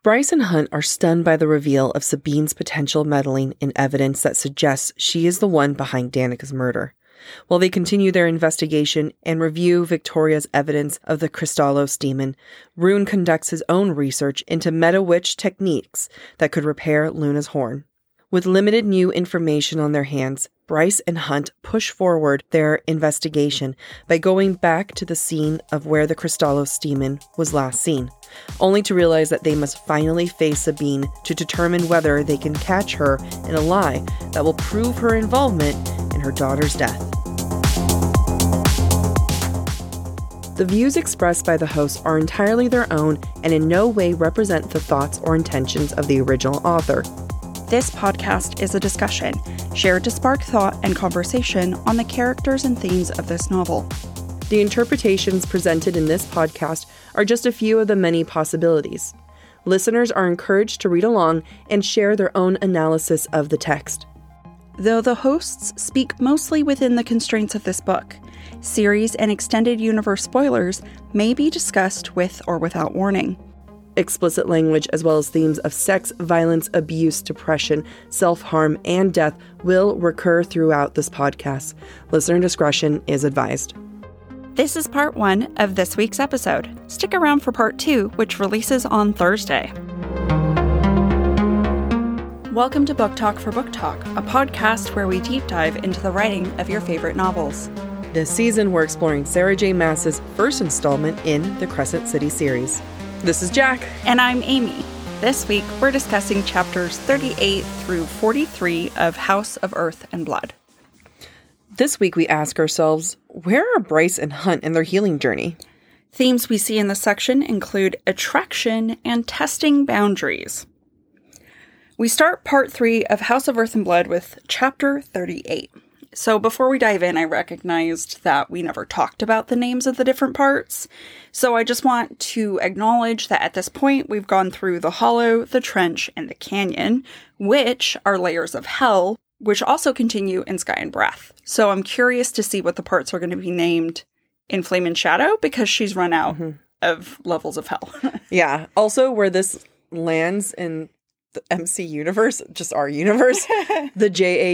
Bryce and Hunt are stunned by the reveal of Sabine's potential meddling in evidence that suggests she is the one behind Danica's murder. While they continue their investigation and review Victoria's evidence of the Kristallos demon, Rune conducts his own research into meta-witch techniques that could repair Luna's horn. With limited new information on their hands, Bryce and Hunt push forward their investigation by going back to the scene of where the Kristallos demon was last seen, only to realize that they must finally face Sabine to determine whether they can catch her in a lie that will prove her involvement in her daughter's death. The views expressed by the hosts are entirely their own and in no way represent the thoughts or intentions of the original author. This podcast is a discussion, shared to spark thought and conversation on the characters and themes of this novel. The interpretations presented in this podcast are just a few of the many possibilities. Listeners are encouraged to read along and share their own analysis of the text. Though the hosts speak mostly within the constraints of this book, series and extended universe spoilers may be discussed with or without warning. Explicit language as well as themes of sex, violence, abuse, depression, self-harm, and death will recur throughout this podcast. Listener discretion is advised. This is part 1 of this week's episode. Stick around for part 2, which releases on Thursday. Welcome to Book Talk for Book Talk, a podcast where we deep dive into the writing of your favorite novels. This season, we're exploring Sarah J. Maas's first installment in the Crescent City series. This is Jack. And I'm Amy. This week, we're discussing chapters 38 through 43 of House of Earth and Blood. This week, we ask ourselves, where are Bryce and Hunt in their healing journey? Themes we see in this section include attraction and testing boundaries. We start part 3 of House of Earth and Blood with chapter 38. So before we dive in, I recognized that we never talked about the names of the different parts. So I just want to acknowledge that at this point, we've gone through the hollow, the trench, and the canyon, which are layers of hell, which also continue in Sky and Breath. So I'm curious to see what the parts are going to be named in Flame and Shadow, because she's run out of levels of hell. Yeah. Also, where this lands in the MC universe, just our universe, the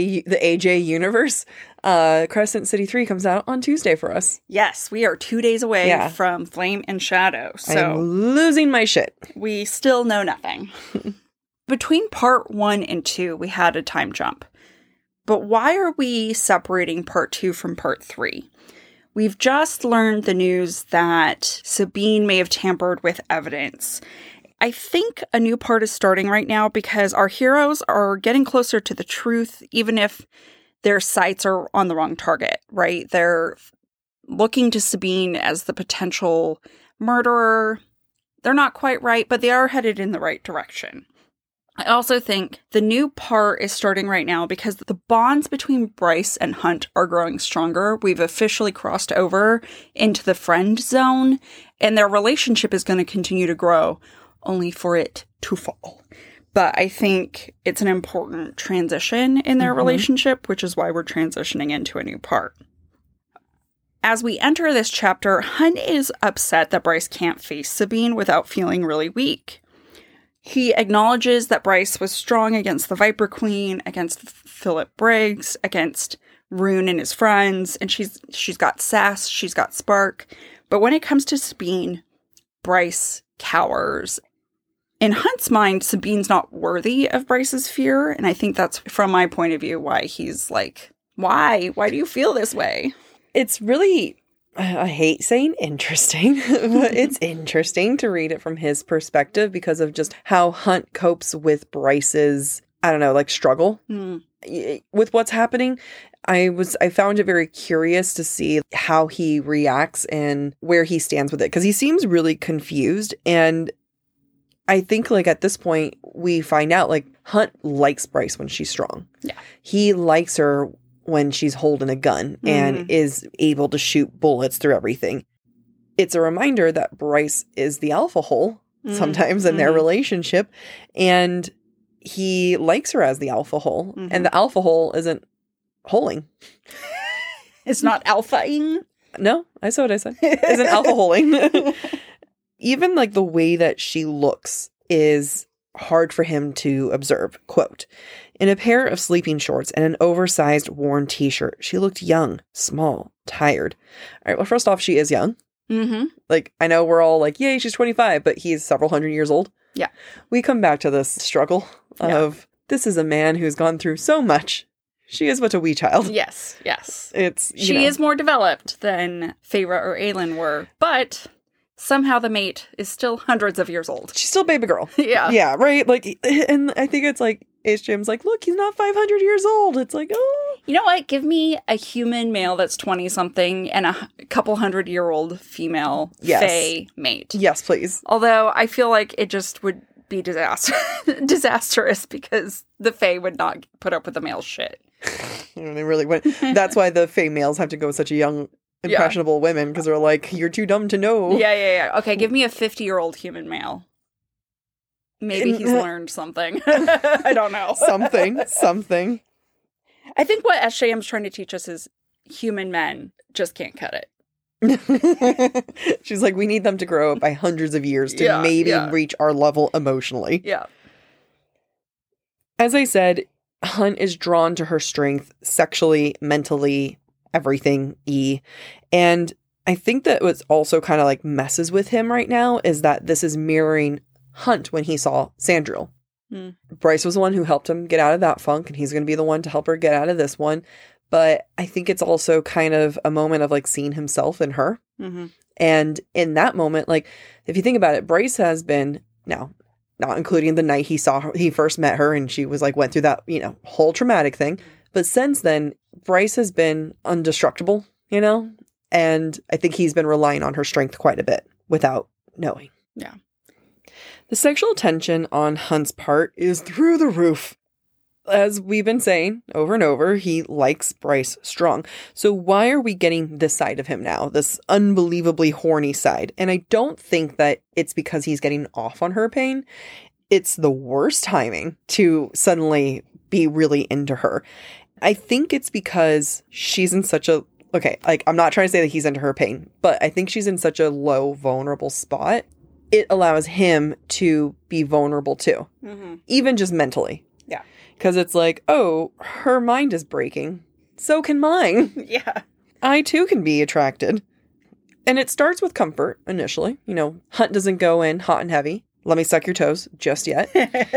AJ universe, Crescent City 3 comes out on Tuesday for us. Yes, we are 2 days away from Flame and Shadow. So I'm losing my shit. We still know nothing. Between part 1 and 2, we had a time jump. But why are we separating part 2 from part 3? We've just learned the news that Sabine may have tampered with evidence. I think a new part is starting right now because our heroes are getting closer to the truth, even if their sights are on the wrong target, right? They're looking to Sabine as the potential murderer. They're not quite right, but they are headed in the right direction. I also think the new part is starting right now because the bonds between Bryce and Hunt are growing stronger. We've officially crossed over into the friend zone, and their relationship is going to continue to grow, only for it to fall. But I think it's an important transition in their relationship, which is why we're transitioning into a new part. As we enter this chapter, Hunt is upset that Bryce can't face Sabine without feeling really weak. He acknowledges that Bryce was strong against the Viper Queen, against Philip Briggs, against Rune and his friends, and she's got sass, she's got spark. But when it comes to Sabine, Bryce cowers. In Hunt's mind, Sabine's not worthy of Bryce's fear, and I think that's, from my point of view, why he's like, why? Why do you feel this way? It's really, I hate saying interesting, but it's interesting to read it from his perspective because of just how Hunt copes with Bryce's, I don't know, like struggle with what's happening. I found it very curious to see how he reacts and where he stands with it, because he seems really confused. And I think, like, at this point, we find out, like, Hunt likes Bryce when she's strong. Yeah. He likes her when she's holding a gun and is able to shoot bullets through everything. It's a reminder that Bryce is the alpha hole sometimes in their relationship, and he likes her as the alpha hole, and the alpha hole isn't holing. It's not alpha-ing? No, I saw what I said. Isn't alpha holing. Even, like, the way that she looks is hard for him to observe. Quote, in a pair of sleeping shorts and an oversized worn t-shirt, she looked young, small, tired. All right, well, first off, she is young. Mm-hmm. Like, I know we're all like, yay, she's 25, but he's several hundred years old. Yeah. We come back to this struggle of this is a man who's gone through so much. She is but a wee child. Yes, yes. She is more developed than Feyre or Aelin were, but somehow the mate is still hundreds of years old. She's still baby girl. Yeah. Yeah, right? Like, and I think it's like, HJM's like, look, he's not 500 years old. It's like, oh. You know what? Give me a human male that's 20-something and a couple 100-year-old female Fae mate. Yes, please. Although I feel like it just would be disastrous because the Fae would not put up with the male shit. They really went. That's why the Fae males have to go with such a young, impressionable women, because they're like, you're too dumb to know. Yeah. Okay, give me a 50-year-old human male. Maybe he's learned something. I don't know. Something. I think what SJM's trying to teach us is human men just can't cut it. She's like, we need them to grow up by hundreds of years to maybe reach our level emotionally. Yeah. As I said, Hunt is drawn to her strength sexually, mentally, everything. And I think that what's also kind of like messes with him right now is that this is mirroring Hunt when he saw Sandriel. Bryce was the one who helped him get out of that funk, and he's going to be the one to help her get out of this one. But I think it's also kind of a moment of like seeing himself in her. Mm-hmm. And in that moment, like, if you think about it, Bryce has been, now, not including the night he first met her and she was like, went through that, whole traumatic thing. But since then, Bryce has been indestructible, and I think he's been relying on her strength quite a bit without knowing. Yeah. The sexual tension on Hunt's part is through the roof. As we've been saying over and over, he likes Bryce strong. So why are we getting this side of him now? This unbelievably horny side. And I don't think that it's because he's getting off on her pain. It's the worst timing to suddenly be really into her. I think it's because she's in such a... Okay, like, I'm not trying to say that he's into her pain, but I think she's in such a low, vulnerable spot. It allows him to be vulnerable too. Mm-hmm. Even just mentally. Yeah. Because it's like, oh, her mind is breaking. So can mine. Yeah. I too can be attracted. And it starts with comfort initially. Hunt doesn't go in hot and heavy. Let me suck your toes just yet.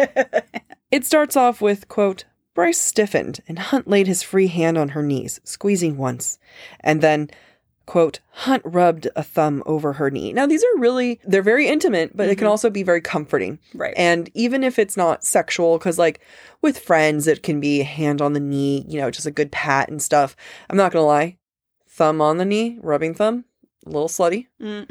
It starts off with, quote, Bryce stiffened and Hunt laid his free hand on her knees, squeezing once. And then, quote, Hunt rubbed a thumb over her knee. Now, these are they're very intimate, but it can also be very comforting. Right. And even if it's not sexual, because like with friends, it can be a hand on the knee, just a good pat and stuff. I'm not going to lie. Thumb on the knee, rubbing thumb, a little slutty.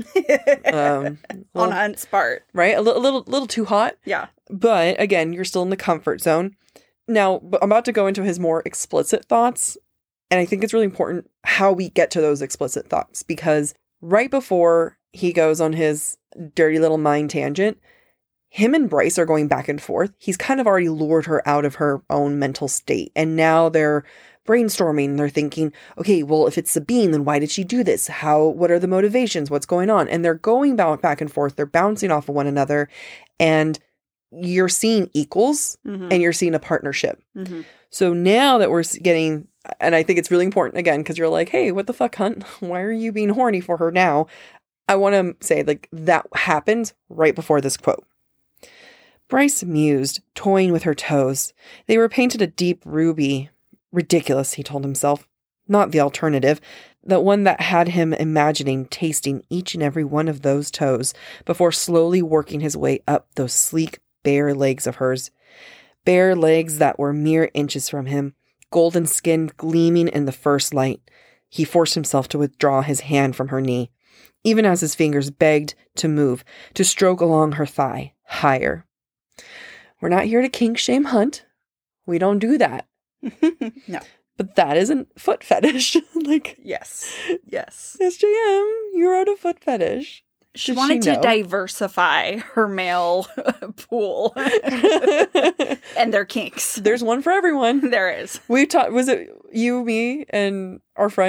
On Hunt's part. Right? A little too hot. Yeah. But again, you're still in the comfort zone. Now, I'm about to go into his more explicit thoughts. And I think it's really important how we get to those explicit thoughts, because right before he goes on his dirty little mind tangent, him and Bryce are going back and forth. He's kind of already lured her out of her own mental state. And now they're brainstorming. They're thinking, okay, well, if it's Sabine, then why did she do this? What are the motivations? What's going on? And they're going back and forth. They're bouncing off of one another. And you're seeing equals and you're seeing a partnership. Mm-hmm. So now that we're getting... And I think it's really important, again, because you're like, hey, what the fuck, Hunt? Why are you being horny for her now? I want to say, like, that happened right before this quote. Bryce mused, toying with her toes. They were painted a deep ruby. Ridiculous, he told himself. Not the alternative. The one that had him imagining tasting each and every one of those toes before slowly working his way up those sleek, bare legs of hers. Bare legs that were mere inches from him. Golden skin gleaming in the first light. He forced himself to withdraw his hand from her knee, even as his fingers begged to move, to stroke along her thigh, higher. We're not here to kink shame Hunt. We don't do that. No. But that isn't foot fetish. Yes. SJM, you're out of foot fetish. She wanted to diversify her male pool and their kinks. There's one for everyone. There is. We talked, was it you, me, and our friend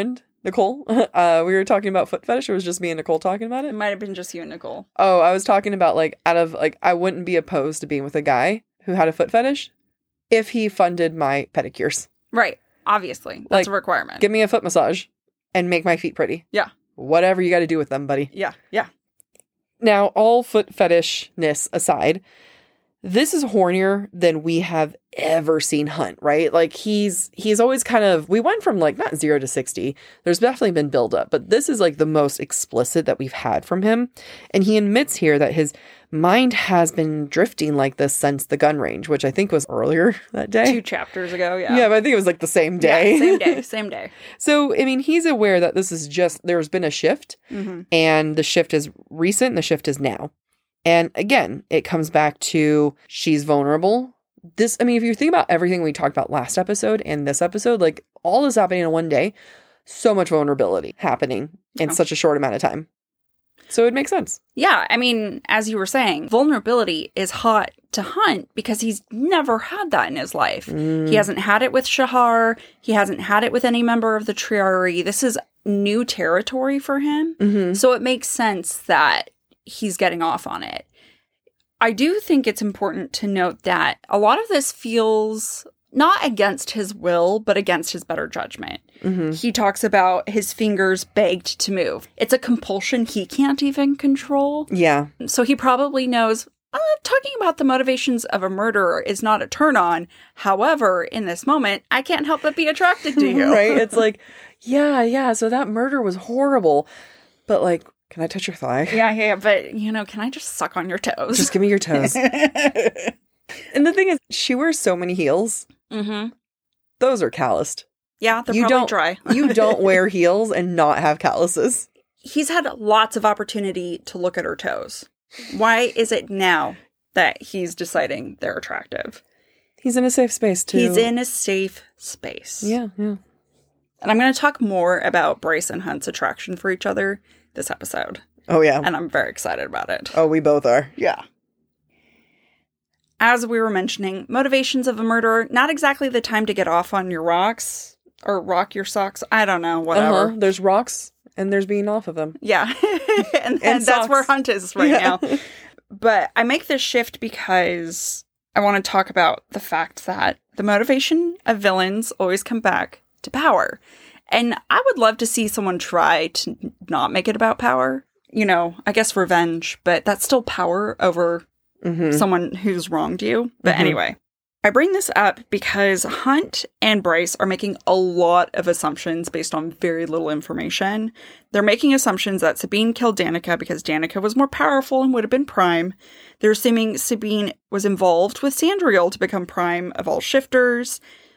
Nicole. We were talking about foot fetish. It was just me and Nicole talking about It it. might have been just you and Nicole. Oh, I was talking about I wouldn't be opposed to being with a guy who had a foot fetish if he funded my pedicures. Right. Obviously. That's a requirement. Give me a foot massage and make my feet pretty. Yeah. Whatever you got to do with them, buddy. Yeah. Yeah. Now, all foot fetishness aside, this is hornier than we have ever seen Hunt, right? Like he's always kind of, we went from like not 0 to 60. There's definitely been buildup, but this is like the most explicit that we've had from him. And he admits here that his mind has been drifting like this since the gun range, which I think was earlier that day. 2 chapters ago, yeah. Yeah, but I think it was like the same day. Yeah, same day. So, I mean, he's aware that this is just, there's been a shift and the shift is recent and the shift is now. And again, it comes back to she's vulnerable. This, I mean, if you think about everything we talked about last episode and this episode, like all this happening in one day, so much vulnerability happening in such a short amount of time. So it makes sense. Yeah. I mean, as you were saying, vulnerability is hot to Hunt because he's never had that in his life. He hasn't had it with Shahar. He hasn't had it with any member of the Triari. This is new territory for him. So it makes sense that he's getting off on it. I do think it's important to note that a lot of this feels not against his will, but against his better judgment. He talks about his fingers begged to move. It's a compulsion he can't even control. Yeah. So he probably knows, talking about the motivations of a murderer is not a turn on. However, in this moment, I can't help but be attracted to you. Right? It's like, yeah, so that murder was horrible. But like, can I touch your thigh? Yeah, but, can I just suck on your toes? Just give me your toes. And the thing is, she wears so many heels. Those are calloused. Yeah, they're probably dry. You don't wear heels and not have calluses. He's had lots of opportunity to look at her toes. Why is it now that he's deciding they're attractive? He's in a safe space, too. He's in a safe space. Yeah. And I'm going to talk more about Bryce and Hunt's attraction for each other this episode. Oh, yeah. And I'm very excited about it. Oh, we both are. Yeah. As we were mentioning, motivations of a murderer, not exactly the time to get off on your rocks or rock your socks. I don't know, whatever. There's rocks and there's being off of them. Yeah. and that's where Hunt is right now. But I make this shift because I want to talk about the fact that the motivation of villains always come back to power. And I would love to see someone try to not make it about power. I guess revenge, but that's still power over someone who's wronged you. But anyway, I bring this up because Hunt and Bryce are making a lot of assumptions based on very little information. They're making assumptions that Sabine killed Danica because Danica was more powerful and would have been Prime. They're assuming Sabine was involved with Sandriel to become Prime of all shifters.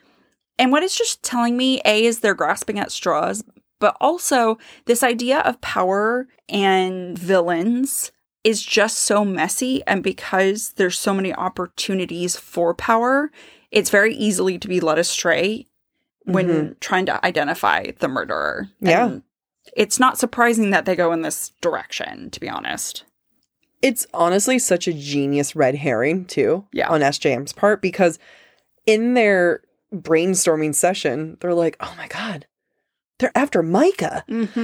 And what it's just telling me, A, is they're grasping at straws, but also this idea of power and villains is just so messy. And because there's so many opportunities for power, it's very easily to be led astray when trying to identify the murderer. Yeah. And it's not surprising that they go in this direction, to be honest. It's honestly such a genius red herring, too, on SJM's part, because in their brainstorming session, they're like, oh my God, they're after Micah.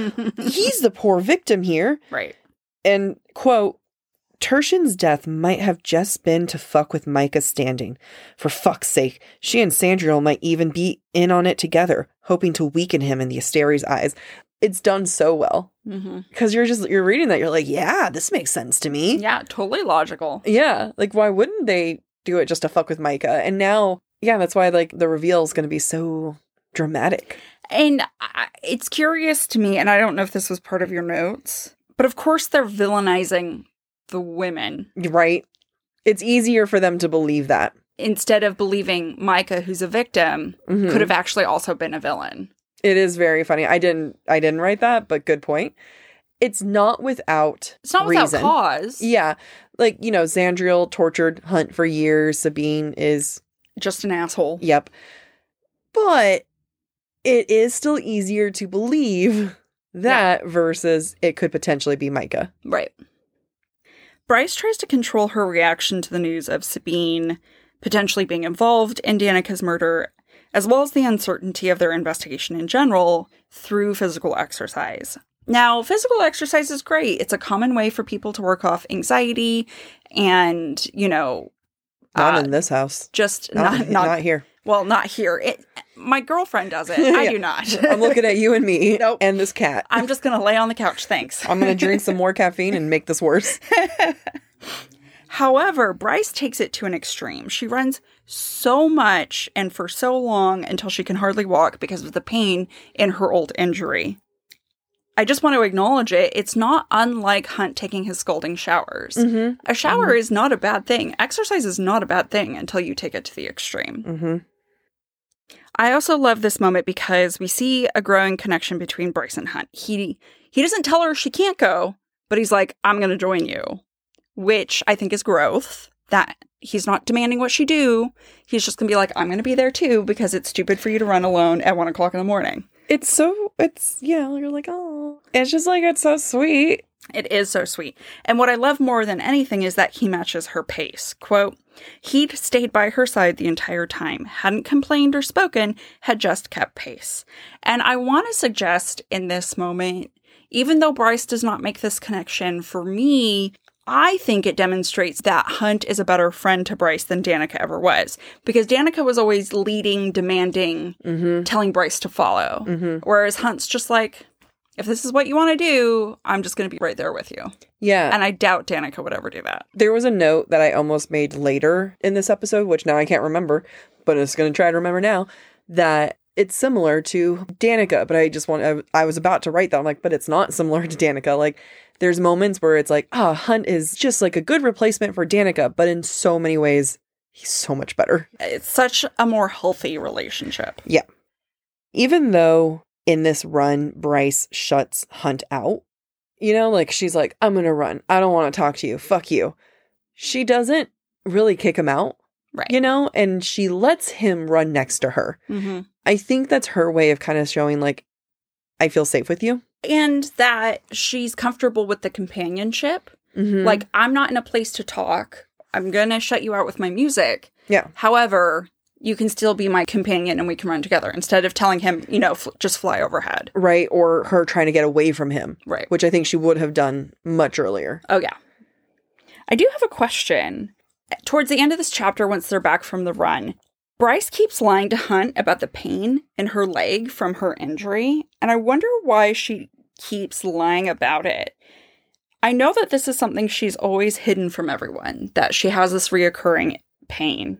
He's the poor victim here. Right. And, quote, Tertian's death might have just been to fuck with Micah's standing. For fuck's sake, she and Sandriel might even be in on it together, hoping to weaken him in the Asteri's eyes. It's done so well. Because you're reading that, you're like, yeah, this makes sense to me. Yeah, totally logical. Yeah, like, why wouldn't they do it just to fuck with Micah? And now, yeah, that's why, like, the reveal is going to be so dramatic. And it's curious to me, and I don't know if this was part of your notes, but of course they're villainizing the women. Right. It's easier for them to believe that. Instead of believing Micah, who's a victim, could have actually also been a villain. It is very funny. I didn't write that, but good point. It's not without without cause. Yeah. Like, Sandriel tortured Hunt for years. Sabine is just an asshole. Yep. But it is still easier to believe that versus it could potentially be Micah. Right. Bryce tries to control her reaction to the news of Sabine potentially being involved in Danica's murder as well as the uncertainty of their investigation in general through physical exercise. Now, physical exercise is great. It's a common way for people to work off anxiety and, not in this house. Just not here. Well, not here. My girlfriend does it. I do not. I'm looking at you and me Nope. and this cat. I'm just going to lay on the couch. Thanks. I'm going to drink some more caffeine and make this worse. However, Bryce takes it to an extreme. She runs so much and for so long until she can hardly walk because of the pain in her old injury. I just want to acknowledge it. It's not unlike Hunt taking his scalding showers. Mm-hmm. A shower is not a bad thing. Exercise is not a bad thing until you take it to the extreme. Mm-hmm. I also love this moment because we see a growing connection between Bryce and Hunt. He doesn't tell her she can't go, but he's like, I'm going to join you, which I think is growth. That he's not demanding what she do. He's just going to be like, I'm going to be there too because it's stupid for you to run alone at 1 o'clock in the morning. You're like, oh. It's just like, it's so sweet. It is so sweet. And what I love more than anything is that he matches her pace. Quote, he'd stayed by her side the entire time, hadn't complained or spoken, had just kept pace. And I want to suggest in this moment, even though Bryce does not make this connection, for me, I think it demonstrates that Hunt is a better friend to Bryce than Danica ever was. Because Danica was always leading, demanding, telling Bryce to follow. Mm-hmm. Whereas Hunt's just like, if this is what you want to do, I'm just going to be right there with you. Yeah. And I doubt Danica would ever do that. There was a note that I almost made later in this episode, which now I can't remember, but I'm just going to try to remember now, that it's similar to Danica, but I was about to write that. I'm like, but it's not similar to Danica. Like, there's moments where it's like, Hunt is just like a good replacement for Danica, but in so many ways, he's so much better. It's such a more healthy relationship. Yeah. Even though in this run, Bryce shuts Hunt out, like she's like, I'm going to run. I don't want to talk to you. Fuck you. She doesn't really kick him out. Right. And she lets him run next to her. Mm-hmm. I think that's her way of kind of showing like, I feel safe with you. And that she's comfortable with the companionship. Mm-hmm. Like, I'm not in a place to talk. I'm going to shut you out with my music. Yeah. However, you can still be my companion and we can run together instead of telling him, just fly overhead. Right. Or her trying to get away from him. Right. Which I think she would have done much earlier. Oh, yeah. I do have a question. Towards the end of this chapter, once they're back from the run, Bryce keeps lying to Hunt about the pain in her leg from her injury. And I wonder why she keeps lying about it. I know that this is something she's always hidden from everyone, that she has this reoccurring pain.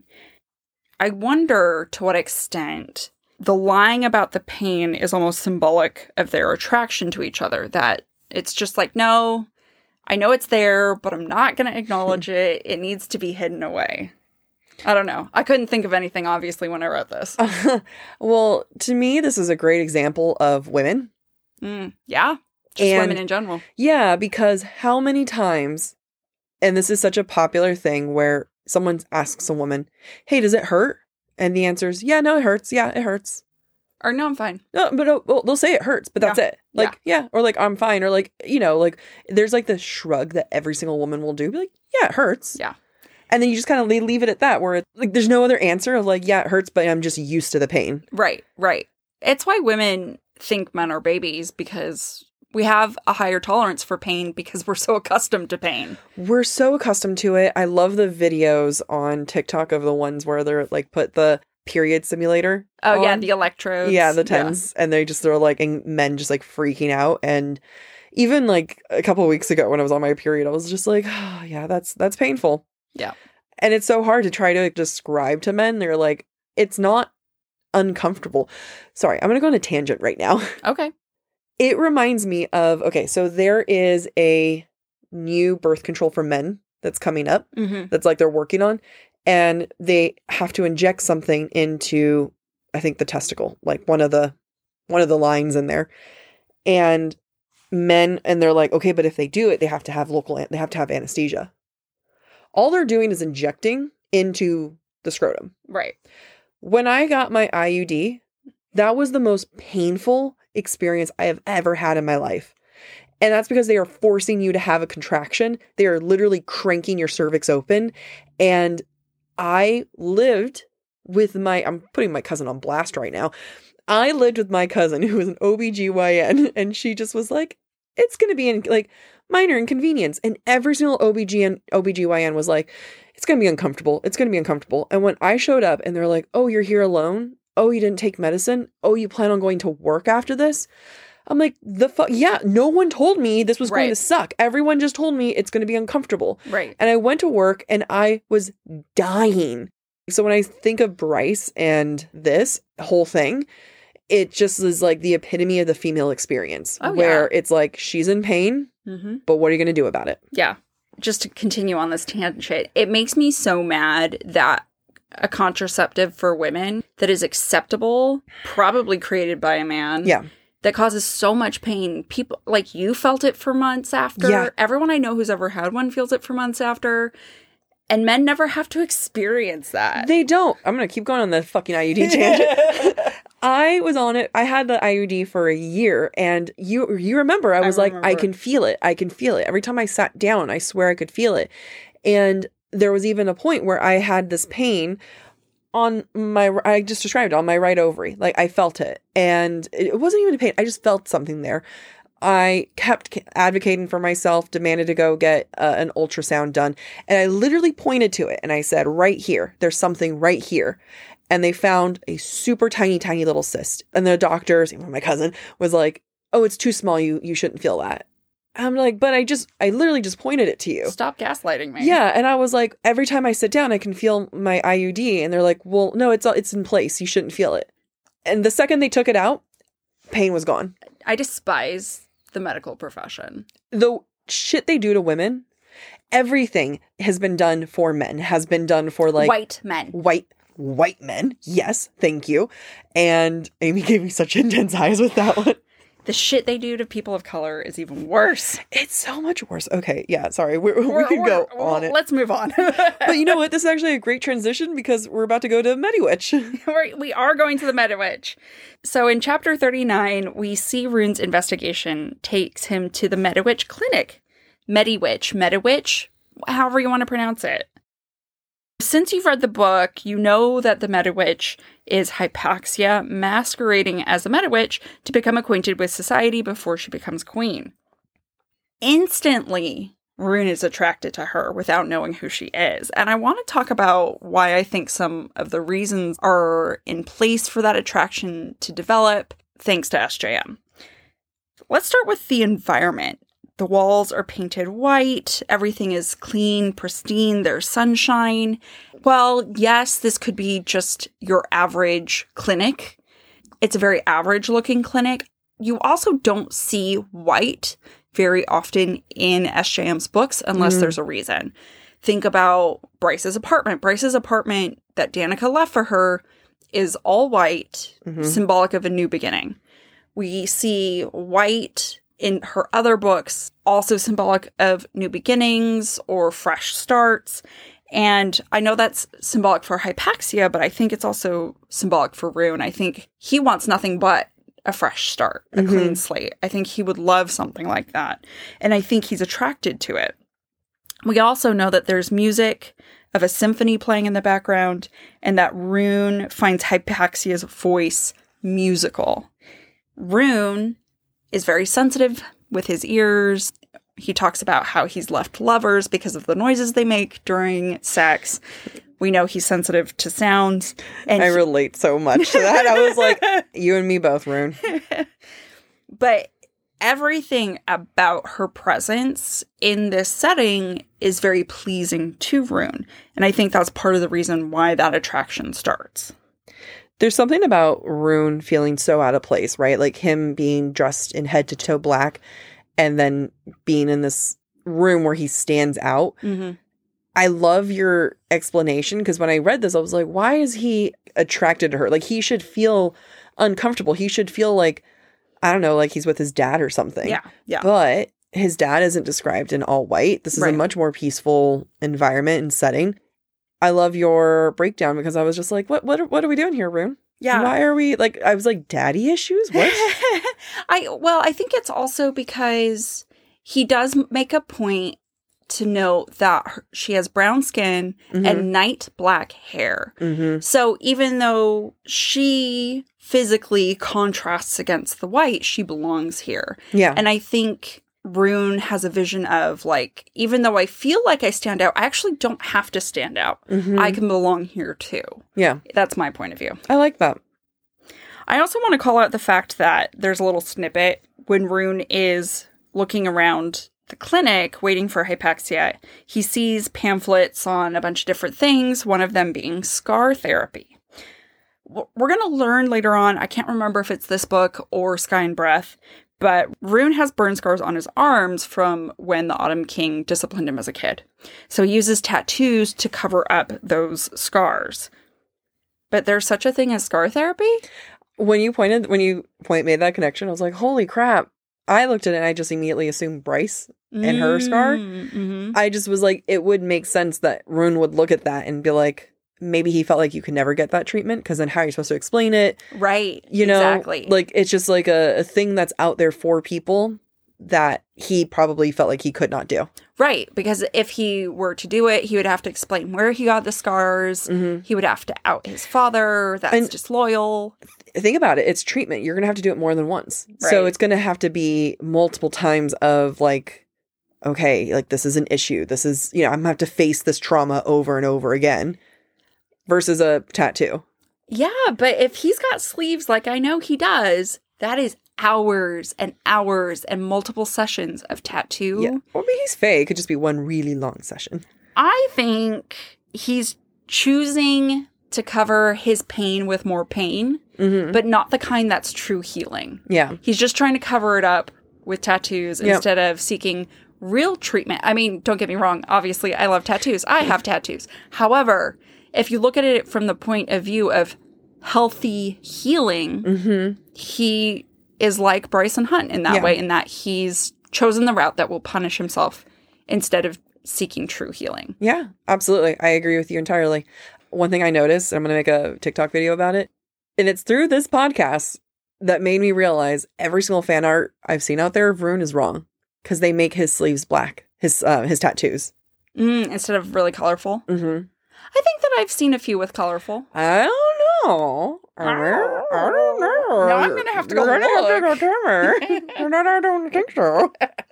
I wonder to what extent the lying about the pain is almost symbolic of their attraction to each other, that it's just like, no, I know it's there, but I'm not going to acknowledge it. It needs to be hidden away. I don't know. I couldn't think of anything, obviously, when I wrote this. Well, to me, this is a great example of women. Yeah. Just women in general. Yeah, because how many times, and this is such a popular thing where someone asks a woman, hey, does it hurt? And the answer is, yeah, no, it hurts. Yeah, it hurts. Or no, I'm fine. No, but they'll say it hurts, but that's it. Like, yeah. Or like, I'm fine. Or like, like there's like this shrug that every single woman will do. Be like, yeah, it hurts. Yeah. And then you just kind of leave it at that, where it's like, there's no other answer of like, yeah, it hurts, but I'm just used to the pain. Right. It's why women think men are babies, because we have a higher tolerance for pain because we're so accustomed to pain. We're so accustomed to it. I love the videos on TikTok of the ones where they're like put the period simulator. Oh, yeah, the electrodes. Yeah, the TENS. Yeah. And they're like, and men just like freaking out. And even like a couple of weeks ago when I was on my period, I was just like, oh, yeah, that's painful. Yeah. And it's so hard to try to describe to men. They're like, it's not uncomfortable. Sorry, I'm going to go on a tangent right now. Okay. It reminds me of, so there is a new birth control for men that's coming up. Mm-hmm. That's like they're working on. And they have to inject something into, I think, the testicle, like one of the lines in there. And men, and they're like, okay, but if they do it, they have to have anesthesia. All they're doing is injecting into the scrotum. Right. When I got my IUD, that was the most painful experience I have ever had in my life. And that's because they are forcing you to have a contraction. They are literally cranking your cervix open. And I lived with I'm putting my cousin on blast right now. I lived with my cousin who was an OBGYN, and she just was like, it's going to be like minor inconvenience. And every single OBGYN was like, it's going to be uncomfortable. It's going to be uncomfortable. And when I showed up and they're like, oh, you're here alone? Oh, you didn't take medicine? Oh, you plan on going to work after this? I'm like, the fuck? Yeah, no one told me this was going to suck. Everyone just told me it's going to be uncomfortable. Right. And I went to work and I was dying. So when I think of Bryce and this whole thing, it just is like the epitome of the female experience where it's like, she's in pain, but what are you going to do about it? Yeah. Just to continue on this tangent, it makes me so mad that a contraceptive for women that is acceptable, probably created by a man, that causes so much pain. People like you felt it for months after. Yeah. Everyone I know who's ever had one feels it for months after. And men never have to experience that. They don't. I'm going to keep going on the fucking IUD tangent. I was on it. I had the IUD for a year, and you remember, I was like, I can feel it. I can feel it. Every time I sat down, I swear I could feel it. And there was even a point where I had this pain on I just described it, on my right ovary. Like, I felt it. And it wasn't even a pain. I just felt something there. I kept advocating for myself, demanded to go get an ultrasound done. And I literally pointed to it and I said, right here, there's something right here. And they found a super tiny, tiny little cyst. And the doctors, even my cousin, was like, oh, it's too small. You shouldn't feel that. I'm like, but I literally just pointed it to you. Stop gaslighting me. Yeah. And I was like, every time I sit down, I can feel my IUD. And they're like, well, no, it's in place. You shouldn't feel it. And the second they took it out, pain was gone. I despise the medical profession. The shit they do to women, everything has been done for men, has been done for like white men. White men. Yes, thank you. And Amy gave me such intense eyes with that one. The shit they do to people of color is even worse. It's so much worse. Okay, yeah, sorry. We can go on it. Let's move on. But you know what? This is actually a great transition because we're about to go to MediWitch. We are going to the MediWitch. So in chapter 39, we see Rune's investigation takes him to the MediWitch clinic. MediWitch, however you want to pronounce it. Since you've read the book, you know that the MediWitch is Hypaxia masquerading as a MediWitch to become acquainted with society before she becomes queen. Instantly, Rune is attracted to her without knowing who she is. And I want to talk about why I think some of the reasons are in place for that attraction to develop, thanks to SJM. Let's start with the environment. The walls are painted white. Everything is clean, pristine. There's sunshine. Well, yes, this could be just your average clinic. It's a very average looking clinic. You also don't see white very often in SJM's books unless there's a reason. Think about Bryce's apartment. Bryce's apartment that Danica left for her is all white, symbolic of a new beginning. We see white in her other books, also symbolic of new beginnings or fresh starts. And I know that's symbolic for Hypaxia, but I think it's also symbolic for Rune. I think he wants nothing but a fresh start, a clean slate. I think he would love something like that. And I think he's attracted to it. We also know that there's music of a symphony playing in the background and that Rune finds Hypaxia's voice musical. Rune is very sensitive with his ears. He talks about how he's left lovers because of the noises they make during sex. We know he's sensitive to sounds. And I relate so much to that. I was like, you and me both, Rune. But everything about her presence in this setting is very pleasing to Rune. And I think that's part of the reason why that attraction starts. There's something about Rune feeling so out of place, right? Like him being dressed in head to toe black and then being in this room where he stands out. I love your explanation because when I read this, I was like, why is he attracted to her? Like he should feel uncomfortable. He should feel like, I don't know, like he's with his dad or something. Yeah. But his dad isn't described in all white. This is a much more peaceful environment and setting. I love your breakdown because I was just like, what are we doing here, Rune? Yeah. Why are we like, I was like, daddy issues? What? I think it's also because he does make a point to note that she has brown skin and night black hair. So even though she physically contrasts against the white, she belongs here. Yeah. And I think Rune has a vision of, like, even though I feel like I stand out, I actually don't have to stand out. I can belong here too. Yeah. That's my point of view. I like that. I also want to call out the fact that there's a little snippet when Rune is looking around the clinic waiting for Hypaxia. He sees pamphlets on a bunch of different things, one of them being scar therapy. We're going to learn later on, I can't remember if it's this book or Sky and Breath, but Rune has burn scars on his arms from when the Autumn King disciplined him as a kid. So he uses tattoos to cover up those scars. But there's such a thing as scar therapy? When you made that connection, I was like, holy crap. I looked at it and I just immediately assumed Bryce and her scar. I just was like, it would make sense that Rune would look at that and be like, maybe he felt like you could never get that treatment because then how are you supposed to explain it? Right. You know, exactly. Like it's just like a thing that's out there for people that he probably felt like he could not do. Right. Because if he were to do it, he would have to explain where he got the scars. He would have to out his father. That's disloyal. Think about it. It's treatment. You're going to have to do it more than once. Right. So it's going to have to be multiple times of like, okay, like this is an issue. This is, I'm going to have to face this trauma over and over again versus a tattoo. Yeah, but if he's got sleeves like I know he does, that is hours and hours and multiple sessions of tattoo. Yeah. Well, maybe he's fake. It could just be one really long session. I think he's choosing to cover his pain with more pain, but not the kind that's true healing. Yeah. He's just trying to cover it up with tattoos instead of seeking real treatment. I mean, don't get me wrong. Obviously, I love tattoos. I have tattoos. However, if you look at it from the point of view of healthy healing, he is like Bryson Hunt in that way, in that he's chosen the route that will punish himself instead of seeking true healing. Yeah, absolutely. I agree with you entirely. One thing I noticed, I'm going to make a TikTok video about it, and it's through this podcast that made me realize every single fan art I've seen out there of Rune is wrong because they make his sleeves black, his tattoos. Instead of really colorful. I think that I've seen a few with colorful. I don't know. I don't know. Now I'm going to have to go look. I don't think so.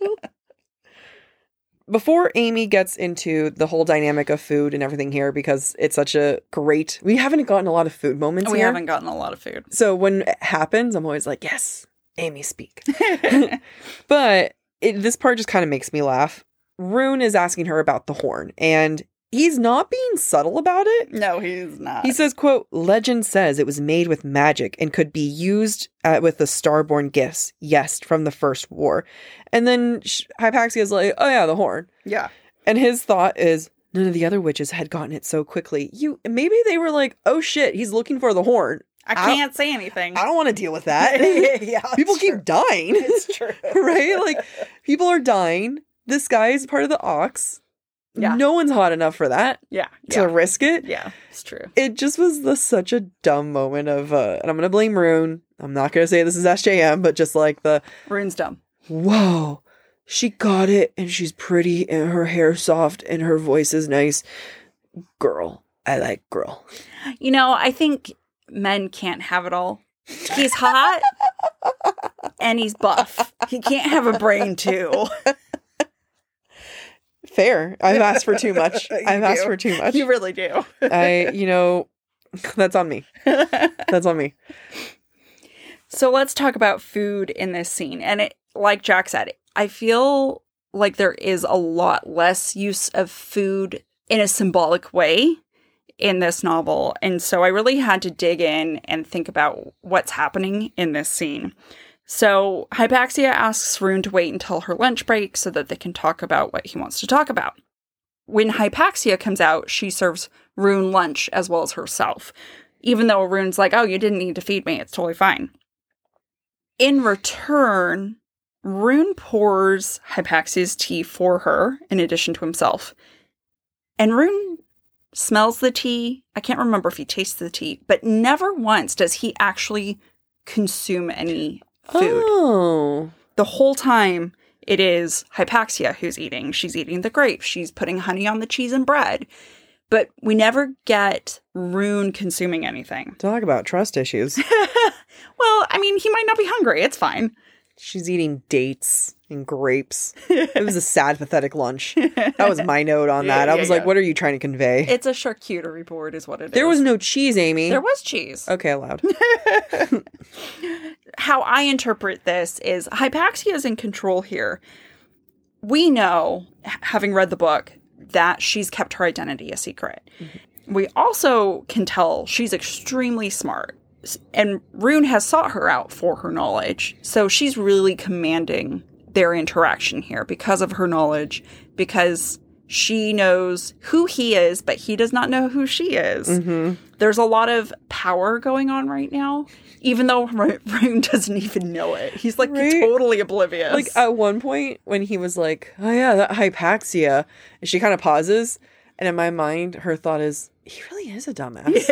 Before Amy gets into the whole dynamic of food and everything here, because it's such a great... We haven't gotten a lot of food moments here. We haven't gotten a lot of food. So when it happens, I'm always like, yes, Amy, speak. But this part just kind of makes me laugh. Rune is asking her about the horn, and he's not being subtle about it. No, he's not. He says, quote, legend says it was made with magic and could be used with the Starborn gifts, yes, from the First War. And then Hypaxia's like, oh yeah, the horn. Yeah. And his thought is, none of the other witches had gotten it so quickly. Maybe they were like, oh shit, he's looking for the horn. I can't say anything. I don't want to deal with that. People keep dying. It's true. Right? Like, people are dying. This guy is part of the Ox. Yeah. No one's hot enough for that. Yeah. To risk it. Yeah, it's true. It just was such a dumb moment of, and I'm going to blame Rune. I'm not going to say this is SJM, but just like Rune's dumb. Whoa, she got it, and she's pretty, and her hair's soft, and her voice is nice. Girl. I like girl. I think men can't have it all. He's hot, and he's buff. He can't have a brain, too. Fair. I've asked for too much. Asked for too much. You really do. That's on me. That's on me. So let's talk about food in this scene. And like Jack said, I feel like there is a lot less use of food in a symbolic way in this novel. And so I really had to dig in and think about what's happening in this scene. So Hypaxia asks Rune to wait until her lunch break so that they can talk about what he wants to talk about. When Hypaxia comes out, she serves Rune lunch as well as herself. Even though Rune's like, oh, you didn't need to feed me, it's totally fine. In return, Rune pours Hypaxia's tea for her, in addition to himself. And Rune smells the tea. I can't remember if he tastes the tea, but never once does he actually consume any food. Oh. The whole time, It is Hypaxia who's eating. She's eating the grapes. She's putting honey on the cheese and bread. But we never get Rune consuming anything. Talk about trust issues. Well, I mean, he might not be hungry. It's fine. She's eating dates and grapes. It was a sad, pathetic lunch. That was my note on that. I was like, what are you trying to convey? It's a charcuterie board is what it is. There was no cheese, Amy. There was cheese. Okay, allowed. How I interpret this is Hypaxia is in control here. We know, having read the book, that she's kept her identity a secret. Mm-hmm. We also can tell she's extremely smart. And Rune has sought her out for her knowledge. So she's really commanding their interaction here because of her knowledge, because she knows who he is, but he does not know who she is. Mm-hmm. There's a lot of power going on right now, even though Rune doesn't even know it. He's like totally oblivious. Like at one point when he was like, oh yeah, that Hypaxia, and she kind of pauses. And in my mind, her thought is, he really is a dumbass.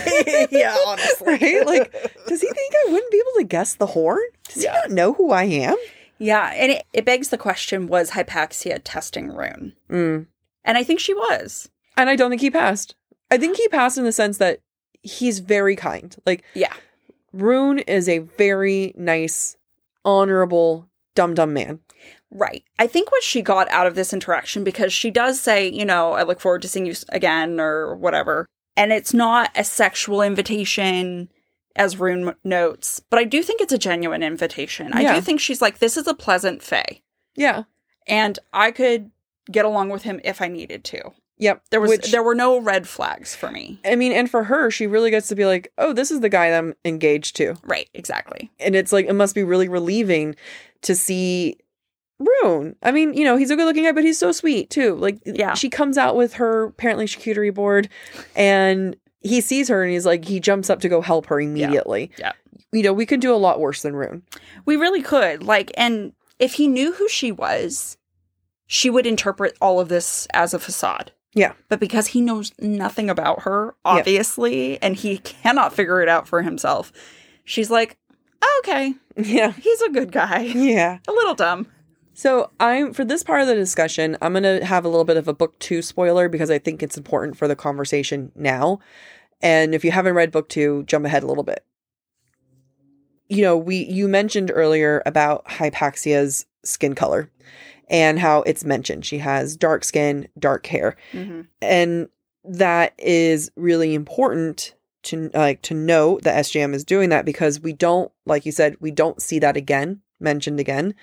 Yeah, honestly. Right? Like, does he think I wouldn't be able to guess the horn? Does he not know who I am? Yeah, and it begs the question, was Hypaxia testing Rune? Mm. And I think she was. And I don't think he passed. I think he passed in the sense that he's very kind. Like, yeah, Rune is a very nice, honorable, dumb man. Right. I think what she got out of this interaction, because she does say, you know, I look forward to seeing you again or whatever. And it's not a sexual invitation, as Rune notes. But I do think it's a genuine invitation. Yeah. I do think she's like, this is a pleasant fae. Yeah. And I could get along with him if I needed to. Yep. There were no red flags for me. I mean, and for her, she really gets to be like, oh, this is the guy that I'm engaged to. Right. Exactly. And it's like, it must be really relieving to see Rune. I mean, you know, he's a good looking guy, but he's so sweet too. Like, yeah. She comes out with her apparently charcuterie board and he sees her and he's like, he jumps up to go help her immediately. Yeah. You know, we could do a lot worse than Rune. We really could. Like, and if he knew who she was, she would interpret all of this as a facade. Yeah. But because he knows nothing about her, obviously, and he cannot figure it out for himself, she's like, oh, okay. Yeah. He's a good guy. Yeah. A little dumb. So for this part of the discussion, I'm going to have a little bit of a book 2 spoiler because I think it's important for the conversation now. And if you haven't read book 2, jump ahead a little bit. You know, you mentioned earlier about Hypaxia's skin color and how it's mentioned. She has dark skin, dark hair. Mm-hmm. And that is really important to know that SJM is doing that because we don't, like you said, we don't see that mentioned again.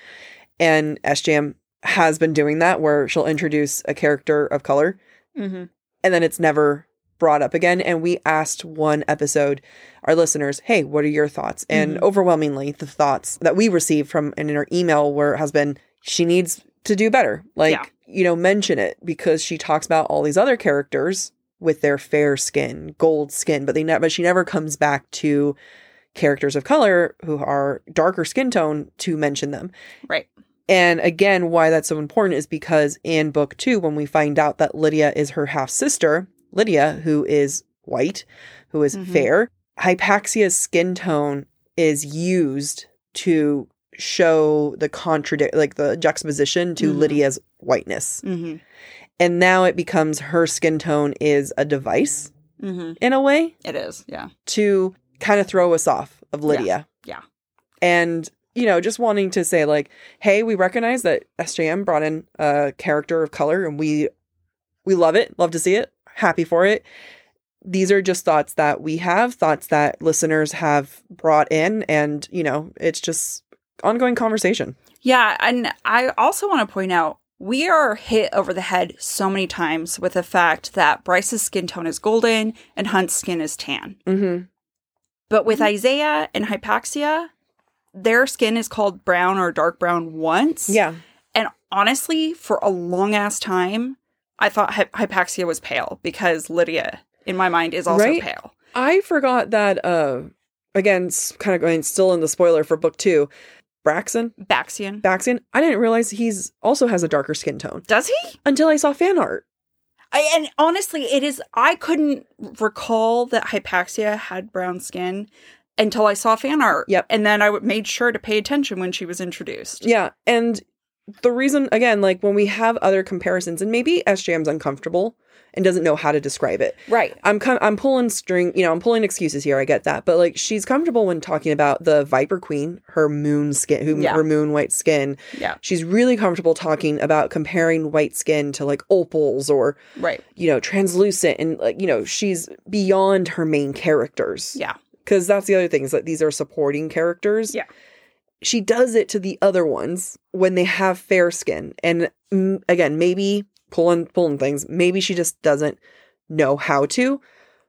And SJM has been doing that where she'll introduce a character of color and then it's never brought up again. And we asked one episode, our listeners, hey, what are your thoughts? And overwhelmingly the thoughts that we received from in our email has been, she needs to do better. Like, you know, mention it because she talks about all these other characters with their fair skin, gold skin, but she never comes back to characters of color who are darker skin tone to mention them. Right. And again, why that's so important is because in book 2, when we find out that Lydia is her half sister, Lydia, who is white, who is fair, Hypaxia's skin tone is used to show the the juxtaposition to Lydia's whiteness. Mm-hmm. And now it becomes her skin tone is a device in a way. It is, yeah. To kind of throw us off of Lydia. Yeah. And, you know, just wanting to say like, hey, we recognize that SJM brought in a character of color and we love it, love to see it, happy for it. These are just thoughts that we have, thoughts that listeners have brought in. And, you know, it's just ongoing conversation. Yeah. And I also want to point out, we are hit over the head so many times with the fact that Bryce's skin tone is golden and Hunt's skin is tan. Mm-hmm. But with Isaiah and Hypaxia, their skin is called brown or dark brown once. Yeah. And honestly, for a long ass time, I thought Hypaxia was pale because Lydia, in my mind, is also pale. I forgot that, again, kind of going still in the spoiler for book 2, Baxian. I didn't realize he's also has a darker skin tone. Does he? Until I saw fan art. And honestly, I couldn't recall that Hypaxia had brown skin until I saw fan art. Yep. And then I made sure to pay attention when she was introduced. Yeah. And the reason, again, like when we have other comparisons, and maybe SJM's uncomfortable and doesn't know how to describe it. Right. I'm pulling I'm pulling excuses here. I get that. But like, she's comfortable when talking about the Viper Queen, her moon skin, her moon white skin. Yeah. She's really comfortable talking about comparing white skin to like opals or, translucent. And like, she's beyond her main characters. Yeah. Because that's the other thing, is that these are supporting characters. Yeah. She does it to the other ones when they have fair skin. And again, maybe pulling things, maybe she just doesn't know how to.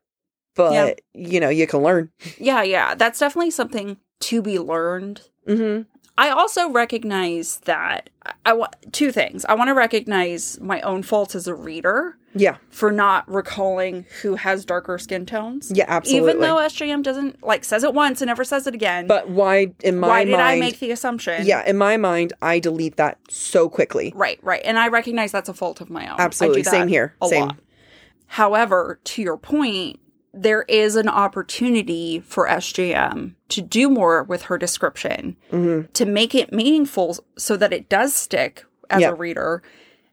But, you can learn. Yeah. That's definitely something to be learned. Mm-hmm. I also recognize that two things. I want to recognize my own faults as a reader. Yeah. For not recalling who has darker skin tones. Yeah, absolutely. Even though SJM doesn't, says it once and never says it again. But why did I make the assumption? Yeah, in my mind, I delete that so quickly. Right. And I recognize that's a fault of my own. Absolutely. I do that Same here. a lot. However, to your point, there is an opportunity for SJM to do more with her description, to make it meaningful so that it does stick as a reader.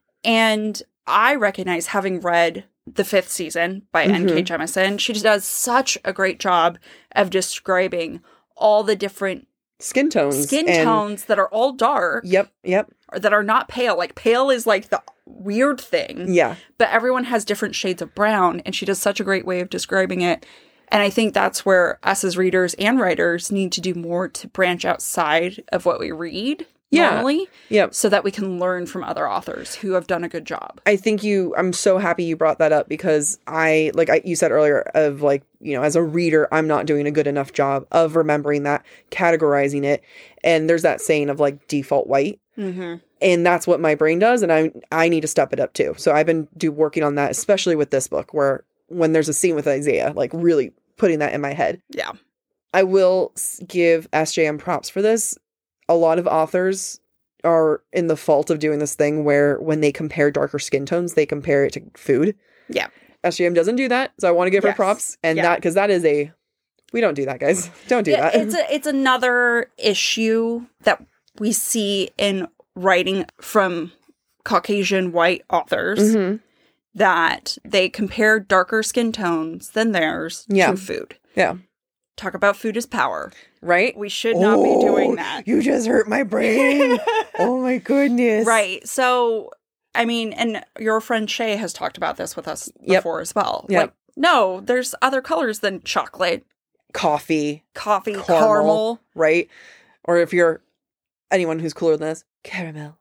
And I recognize, having read the 5th season by N.K. Jemisin, she does such a great job of describing all the different skin tones that are all dark. Yep. Or that are not pale. Like, pale is like the weird thing. Yeah. But everyone has different shades of brown, and she does such a great way of describing it. And I think that's where us as readers and writers need to do more to branch outside of what we read. Normally, so that we can learn from other authors who have done a good job. I think I'm so happy you brought that up, because you said earlier, of as a reader, I'm not doing a good enough job of remembering that, categorizing it. And there's that saying of default white. Mm-hmm. And that's what my brain does. And I need to step it up too. So I've been working on that, especially with this book, where when there's a scene with Isaiah, really putting that in my head. Yeah. I will give SJM props for this. A lot of authors are in the fault of doing this thing where when they compare darker skin tones, they compare it to food. Yeah. SJM doesn't do that. So I want to give her props. And because that is we don't do that, guys. Don't do that. It's another issue that we see in writing from Caucasian white authors, that they compare darker skin tones than theirs to food. Yeah. Talk about food as power. Right? We should not be doing that. You just hurt my brain. Oh my goodness. Right. So, I mean, and your friend Shay has talked about this with us before as well. Yep. No, there's other colors than chocolate. Coffee, caramel. Right? Or if you're anyone who's cooler than us, caramel.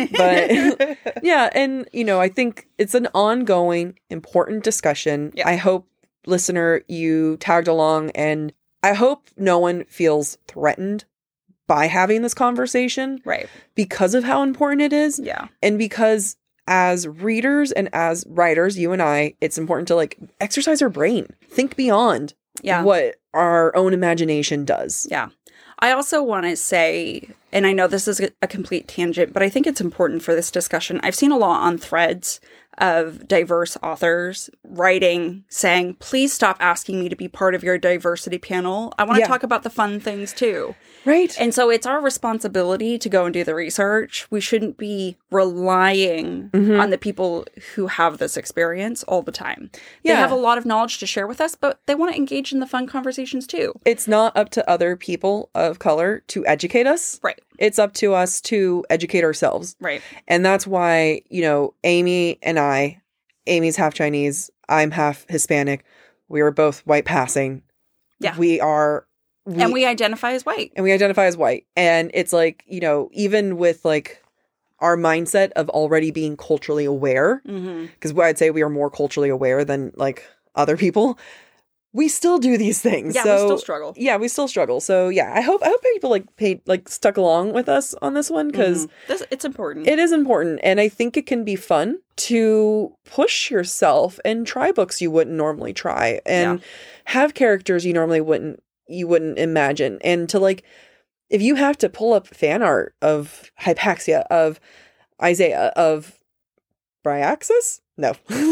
But yeah, and I think it's an ongoing, important discussion. Yep. I hope, listener, you tagged along, and I hope no one feels threatened by having this conversation. Right. Because of how important it is. Yeah. And because as readers and as writers, you and I, it's important to exercise our brain. Think beyond what our own imagination does. Yeah. I also want to say, and I know this is a complete tangent, but I think it's important for this discussion. I've seen a lot on threads of diverse authors writing, saying, please stop asking me to be part of your diversity panel. I want to talk about the fun things too. Right. And so it's our responsibility to go and do the research. We shouldn't be relying on the people who have this experience all the time. They have a lot of knowledge to share with us, but they want to engage in the fun conversations too. It's not up to other people of color to educate us. Right. It's up to us to educate ourselves. Right. And that's why, Amy and Amy's half Chinese, I'm half Hispanic. We are both white passing. Yeah. And we identify as white. And it's even with our mindset of already being culturally aware, because I'd say we are more culturally aware than other people, we still do these things. Yeah, we still struggle. Yeah, we still struggle. So yeah, I hope people stuck along with us on this one, because it's important. It is important. And I think it can be fun to push yourself and try books you wouldn't normally try, and have characters you normally wouldn't imagine. And to if you have to pull up fan art of Hypaxia, of Isaiah, of Bryaxis? No.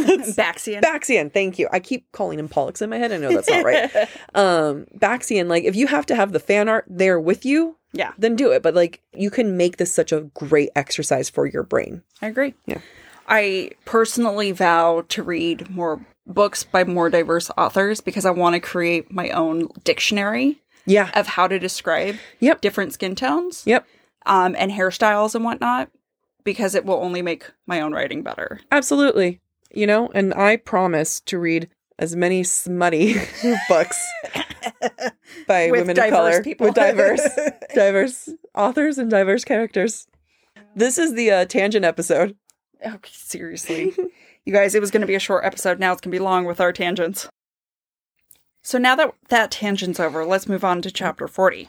Baxian, thank you. I keep calling him Pollux in my head. I know that's not right. Baxian, if you have to have the fan art there with you Yeah. then do it. But like, you can make this such a great exercise for your brain. I agree. Yeah. I personally vow to read more books by more diverse authors because I want to create my own dictionary Yeah. of how to describe Yep. different skin tones. Yep. And hairstyles and whatnot, because it will only make my own writing better. Absolutely. You know, and I promise to read as many smutty books by With women of diverse color people. with diverse authors and diverse characters. This is the tangent episode. Okay, seriously. You guys, it was going to be a short episode. Now it's going to be long with our tangents. So now that that tangent's over, let's move on to chapter 40.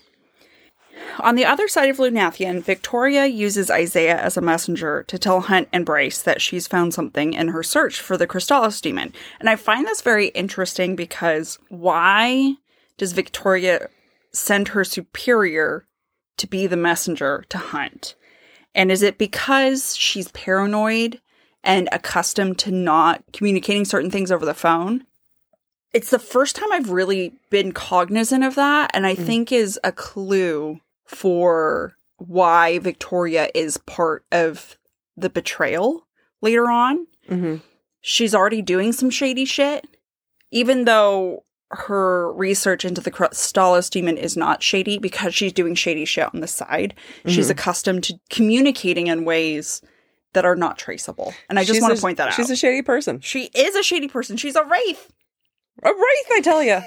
On the other side of Lunathian, Victoria uses Isaiah as a messenger to tell Hunt and Bryce that she's found something in her search for the Crystallis demon. And I find this very interesting because why does Victoria send her superior to be the messenger to Hunt? And is it because she's paranoid and accustomed to not communicating certain things over the phone? It's the first time I've really been cognizant of that, and I think is a clue for why Victoria is part of the betrayal later on. Mm-hmm. She's already doing some shady shit, even though her research into the Crystallis demon is not shady because she's doing shady shit on the side. She's accustomed to communicating in ways that are not traceable. And I just want to point that out. She's a shady person. She is a shady person. She's a wraith. A wraith, I tell you.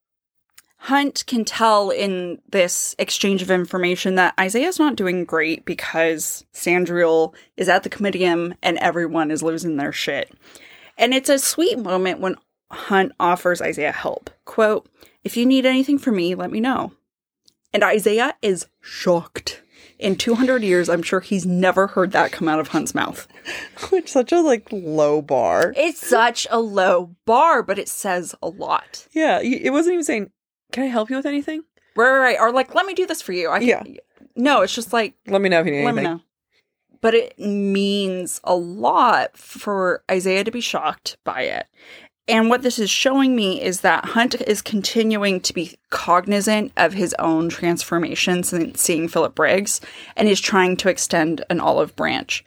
Hunt can tell in this exchange of information that Isaiah's not doing great because Sandriel is at the comitium and everyone is losing their shit. And it's a sweet moment when Hunt offers Isaiah help. Quote, "If you need anything from me, let me know." And Isaiah is shocked. In 200 years, I'm sure he's never heard that come out of Hunt's mouth. Which such a low bar. It's such a low bar, but it says a lot. Yeah, it wasn't even saying, "Can I help you with anything?" Right. Or like, "Let me do this for you." No, it's just like, "Let me know if you need let anything." me know. But it means a lot for Isaiah to be shocked by it. And what this is showing me is that Hunt is continuing to be cognizant of his own transformation since seeing Philip Briggs and is trying to extend an olive branch.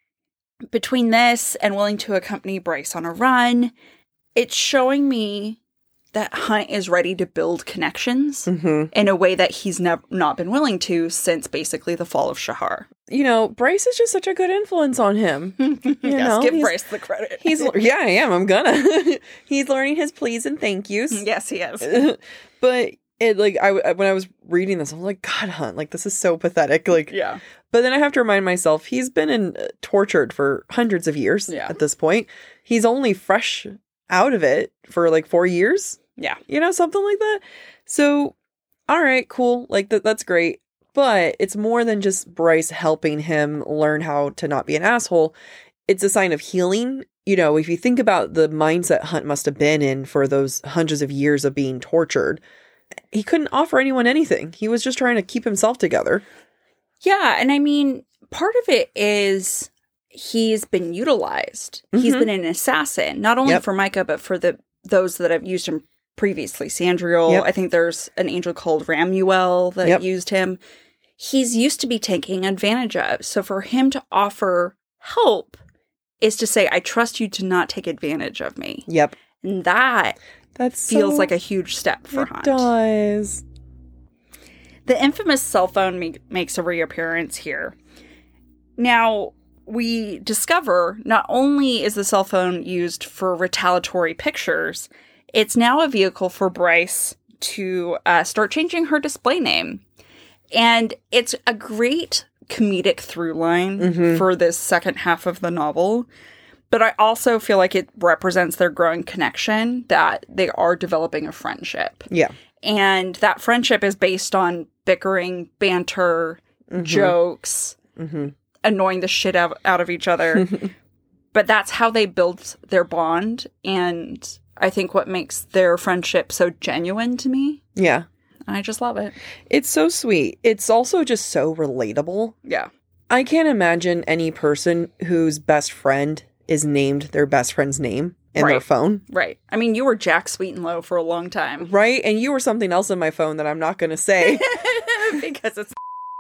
Between this and willing to accompany Bryce on a run, it's showing me that Hunt is ready to build connections in a way that he's not been willing to since basically the fall of Shahar. You know, Bryce is just such a good influence on him. Give Bryce the credit. Yeah, I am. I'm gonna. He's learning his please and thank yous. Yes, he is. But it when I was reading this, I'm like, God, Hunt, this is so pathetic. Yeah. But then I have to remind myself, he's been tortured for hundreds of years at this point. He's only fresh out of it for 4 years. Yeah. Something like that. So, all right, cool. That's great. But it's more than just Bryce helping him learn how to not be an asshole. It's a sign of healing. If you think about the mindset Hunt must have been in for those hundreds of years of being tortured, he couldn't offer anyone anything. He was just trying to keep himself together. Yeah. And I mean, part of it is he's been utilized. He's been an assassin, not only for Micah, but for those that have used him previously. Sandriel, I think there's an angel called Ramuel that used him. He's used to be taking advantage of. So for him to offer help is to say, I trust you to not take advantage of me. Yep. And that feels like a huge step for Hunt. It does. The infamous cell phone makes a reappearance here. Now, we discover not only is the cell phone used for retaliatory pictures, it's now a vehicle for Bryce to start changing her display name. And it's a great comedic through line for this second half of the novel. But I also feel like it represents their growing connection, that they are developing a friendship. Yeah. And that friendship is based on bickering, banter, jokes, annoying the shit out of each other. But that's how they build their bond. And I think what makes their friendship so genuine to me. Yeah. I just love it. It's so sweet. It's also just so relatable. Yeah. I can't imagine any person whose best friend is named their best friend's name in their phone. Right. I mean, you were Jack Sweet and Low for a long time. Right? And you were something else in my phone that I'm not going to say. Because it's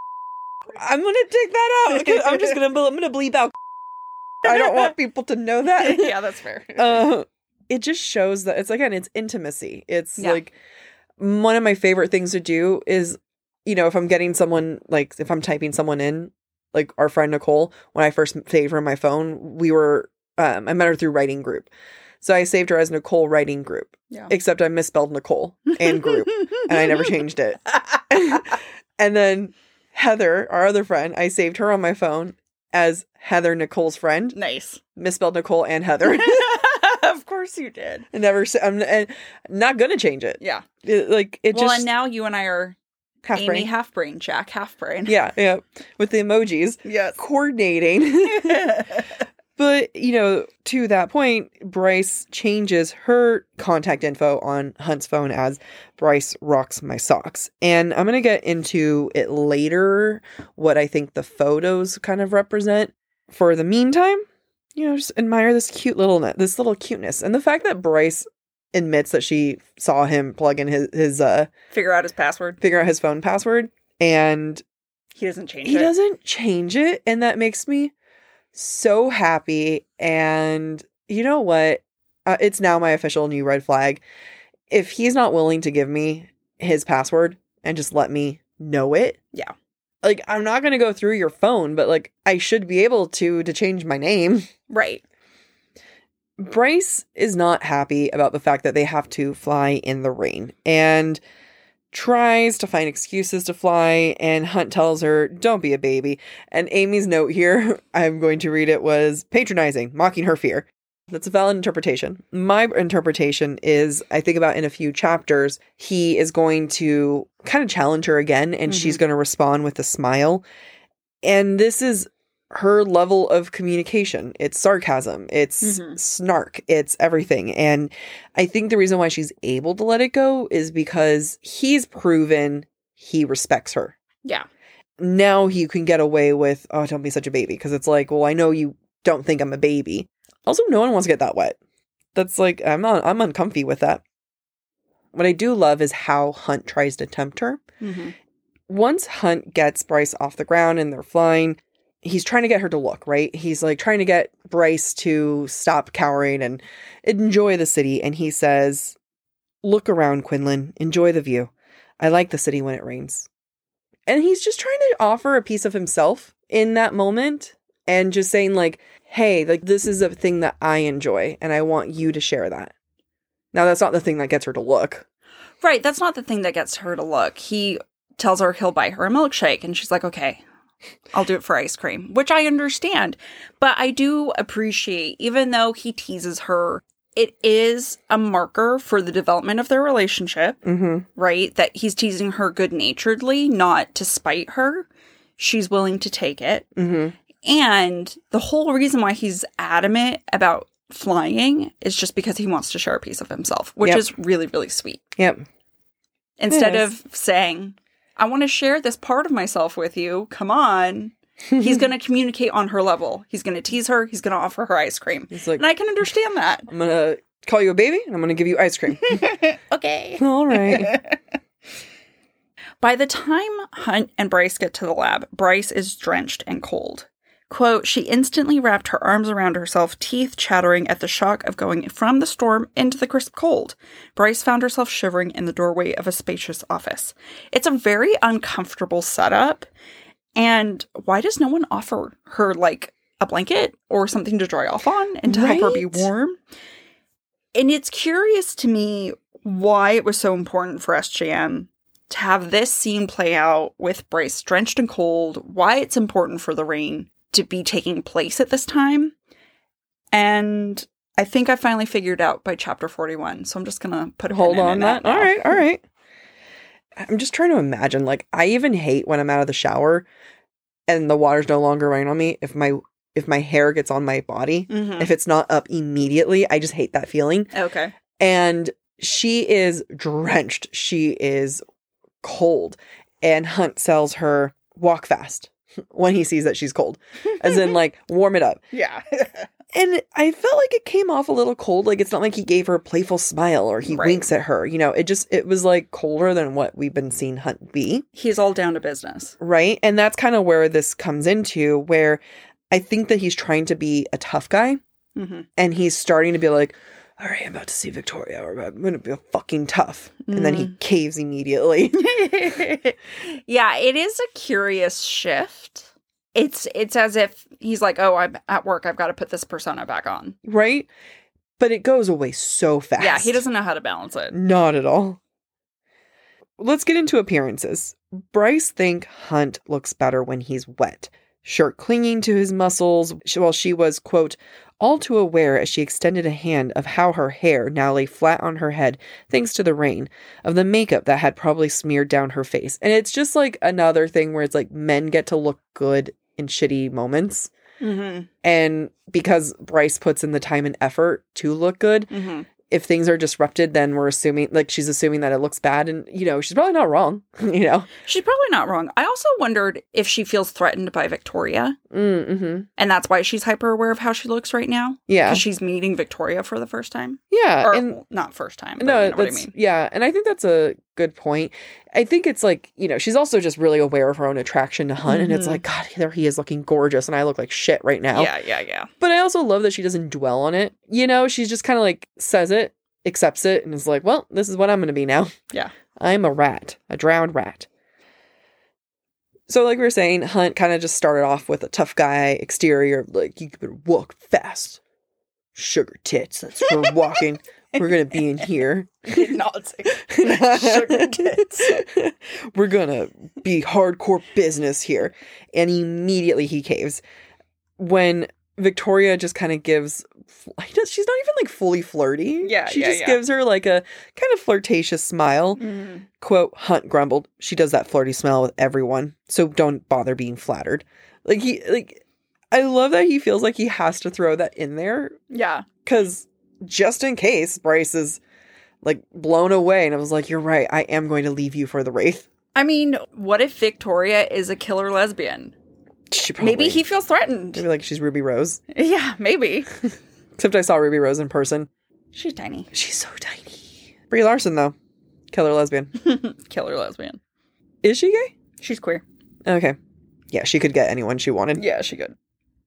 I'm gonna take that out. 'Cause I'm gonna bleep out. I don't want people to know that. Yeah, that's fair. It just shows that it's intimacy. It's like one of my favorite things to do is, if I'm getting someone, like if I'm typing someone in, like our friend Nicole, when I first saved her on my phone, I met her through Writing Group. So I saved her as Nicole Writing Group. Yeah. Except I misspelled Nicole and group. And I never changed it. And then Heather, our other friend, I saved her on my phone as Heather, Nicole's friend. Nice. Misspelled Nicole and Heather. Of course you did. I'm not going to change it. Yeah. And now you and I are half-brain. Amy half-brain, Jack half-brain. Yeah. With the emojis. Yes. Coordinating. But, to that point, Bryce changes her contact info on Hunt's phone as Bryce rocks my socks. And I'm going to get into it later, what I think the photos kind of represent. For the meantime, just admire this little cuteness. And the fact that Bryce admits that she saw him plug in his figure out his phone password, and he doesn't change it. And that makes me so happy. And you know what? It's now my official new red flag. If he's not willing to give me his password and just let me know it. Yeah. Like, I'm not going to go through your phone, but like, I should be able to change my name. Right. Bryce is not happy about the fact that they have to fly in the rain and tries to find excuses to fly, and Hunt tells her, don't be a baby. And Amy's note here, I'm going to read it, was patronizing, mocking her fear. That's a valid interpretation. My interpretation is, I think about in a few chapters, he is going to kind of challenge her again, and she's going to respond with a smile. And this is her level of communication. It's sarcasm. It's snark. It's everything. And I think the reason why she's able to let it go is because he's proven he respects her. Yeah. Now he can get away with, oh, don't be such a baby. Because it's like, well, I know you don't think I'm a baby. Also, no one wants to get that wet. That's like, I'm uncomfy with that. What I do love is how Hunt tries to tempt her. Once Hunt gets Bryce off the ground and they're flying, he's trying to get her to look, right? He's like trying to get Bryce to stop cowering and enjoy the city. And he says, look around, Quinlan. Enjoy the view. I like the city when it rains. And he's just trying to offer a piece of himself in that moment and just saying like, hey, like this is a thing that I enjoy and I want you to share that. Now, that's not the thing that gets her to look. Right. That's not the thing that gets her to look. He tells her he'll buy her a milkshake and she's like, okay, I'll do it for ice cream, which I understand. But I do appreciate, even though he teases her, it is a marker for the development of their relationship, right? That he's teasing her good-naturedly, not to spite her. She's willing to take it. And the whole reason why he's adamant about flying is just because he wants to share a piece of himself, which is really, really sweet. Instead of saying, I want to share this part of myself with you. Come on. He's going to communicate on her level. He's going to tease her. He's going to offer her ice cream. Like, and I can understand that. I'm going to call you a baby and I'm going to give you ice cream. Okay. All right. By the time Hunt and Bryce get to the lab, Bryce is drenched and cold. Quote, she instantly wrapped her arms around herself, teeth chattering at the shock of going from the storm into the crisp cold. Bryce found herself shivering in the doorway of a spacious office. It's a very uncomfortable setup. And why does no one offer her, like, a blanket or something to dry off on and to help her be warm? And it's curious to me why it was so important for SJM to have this scene play out with Bryce drenched and cold, why it's important for the rain to be taking place at this time. And I think I finally figured out by chapter 41. So I'm just going to put a hold on that. All right. I'm just trying to imagine, like, I even hate when I'm out of the shower and the water's no longer raining on me. If my hair gets on my body, if it's not up immediately, I just hate that feeling. Okay. And she is drenched. She is cold. And Hunt tells her, walk fast. When he sees that she's cold. As in, like, warm it up. Yeah. And I felt like it came off a little cold. Like, it's not like he gave her a playful smile or he winks at her. You know, it was like colder than what we've been seeing Hunt be. He's all down to business. Right. And that's kind of where this comes into, where I think that he's trying to be a tough guy. Mm-hmm. And he's starting to be like, all right, I'm about to see Victoria, or I'm going to be fucking tough. Mm. And then he caves immediately. Yeah, it is a curious shift. It's as if he's like, oh, I'm at work. I've got to put this persona back on. Right? But it goes away so fast. Yeah, he doesn't know how to balance it. Not at all. Let's get into appearances. Bryce thinks Hunt looks better when he's wet. Shirt clinging to his muscles, while she was, quote, all too aware as she extended a hand of how her hair now lay flat on her head thanks to the rain, of the makeup that had probably smeared down her face. And it's just like another thing where it's like men get to look good in shitty moments. Mm-hmm. And because Bryce puts in the time and effort to look good, if things are disrupted, then we're assuming, like, she's assuming that it looks bad. And, you know, she's probably not wrong, you know? She's probably not wrong. I also wondered if she feels threatened by Victoria. Mm-hmm. And that's why she's hyper aware of how she looks right now. Yeah. Because she's meeting Victoria for the first time. Yeah. Or, and well, not first time. But no, you know what I mean. Yeah. And I think that's a good point. I think it's like, you know, she's also just really aware of her own attraction to Hunt. And it's like, God, there he is looking gorgeous. And I look like shit right now. Yeah. But I also love that she doesn't dwell on it. You know, she's just kind of like says it, accepts it, and is like, well, this is what I'm going to be now. Yeah. I'm a rat, a drowned rat. So like we were saying, Hunt kind of just started off with a tough guy exterior, like, you better walk fast. Sugar tits, that's for walking. We're going to be in here. I did not say sugar tits. We're going to be hardcore business here. And immediately he caves. When Victoria just kind of gives, she's not even like fully flirty. She just gives her like a kind of flirtatious smile. Mm-hmm. Quote, Hunt grumbled, she does that flirty smile with everyone, so don't bother being flattered. I love that he feels like he has to throw that in there. Yeah. Because just in case Bryce is like blown away, and I was like, you're right, I am going to leave you for the Wraith. I mean, what if Victoria is a killer lesbian? Maybe he feels threatened. Maybe like she's Ruby Rose. Yeah, maybe. Except I saw Ruby Rose in person. She's tiny. She's so tiny. Brie Larson, though. Killer lesbian. Killer lesbian. Is she gay? She's queer. Okay. Yeah, she could get anyone she wanted. Yeah, she could.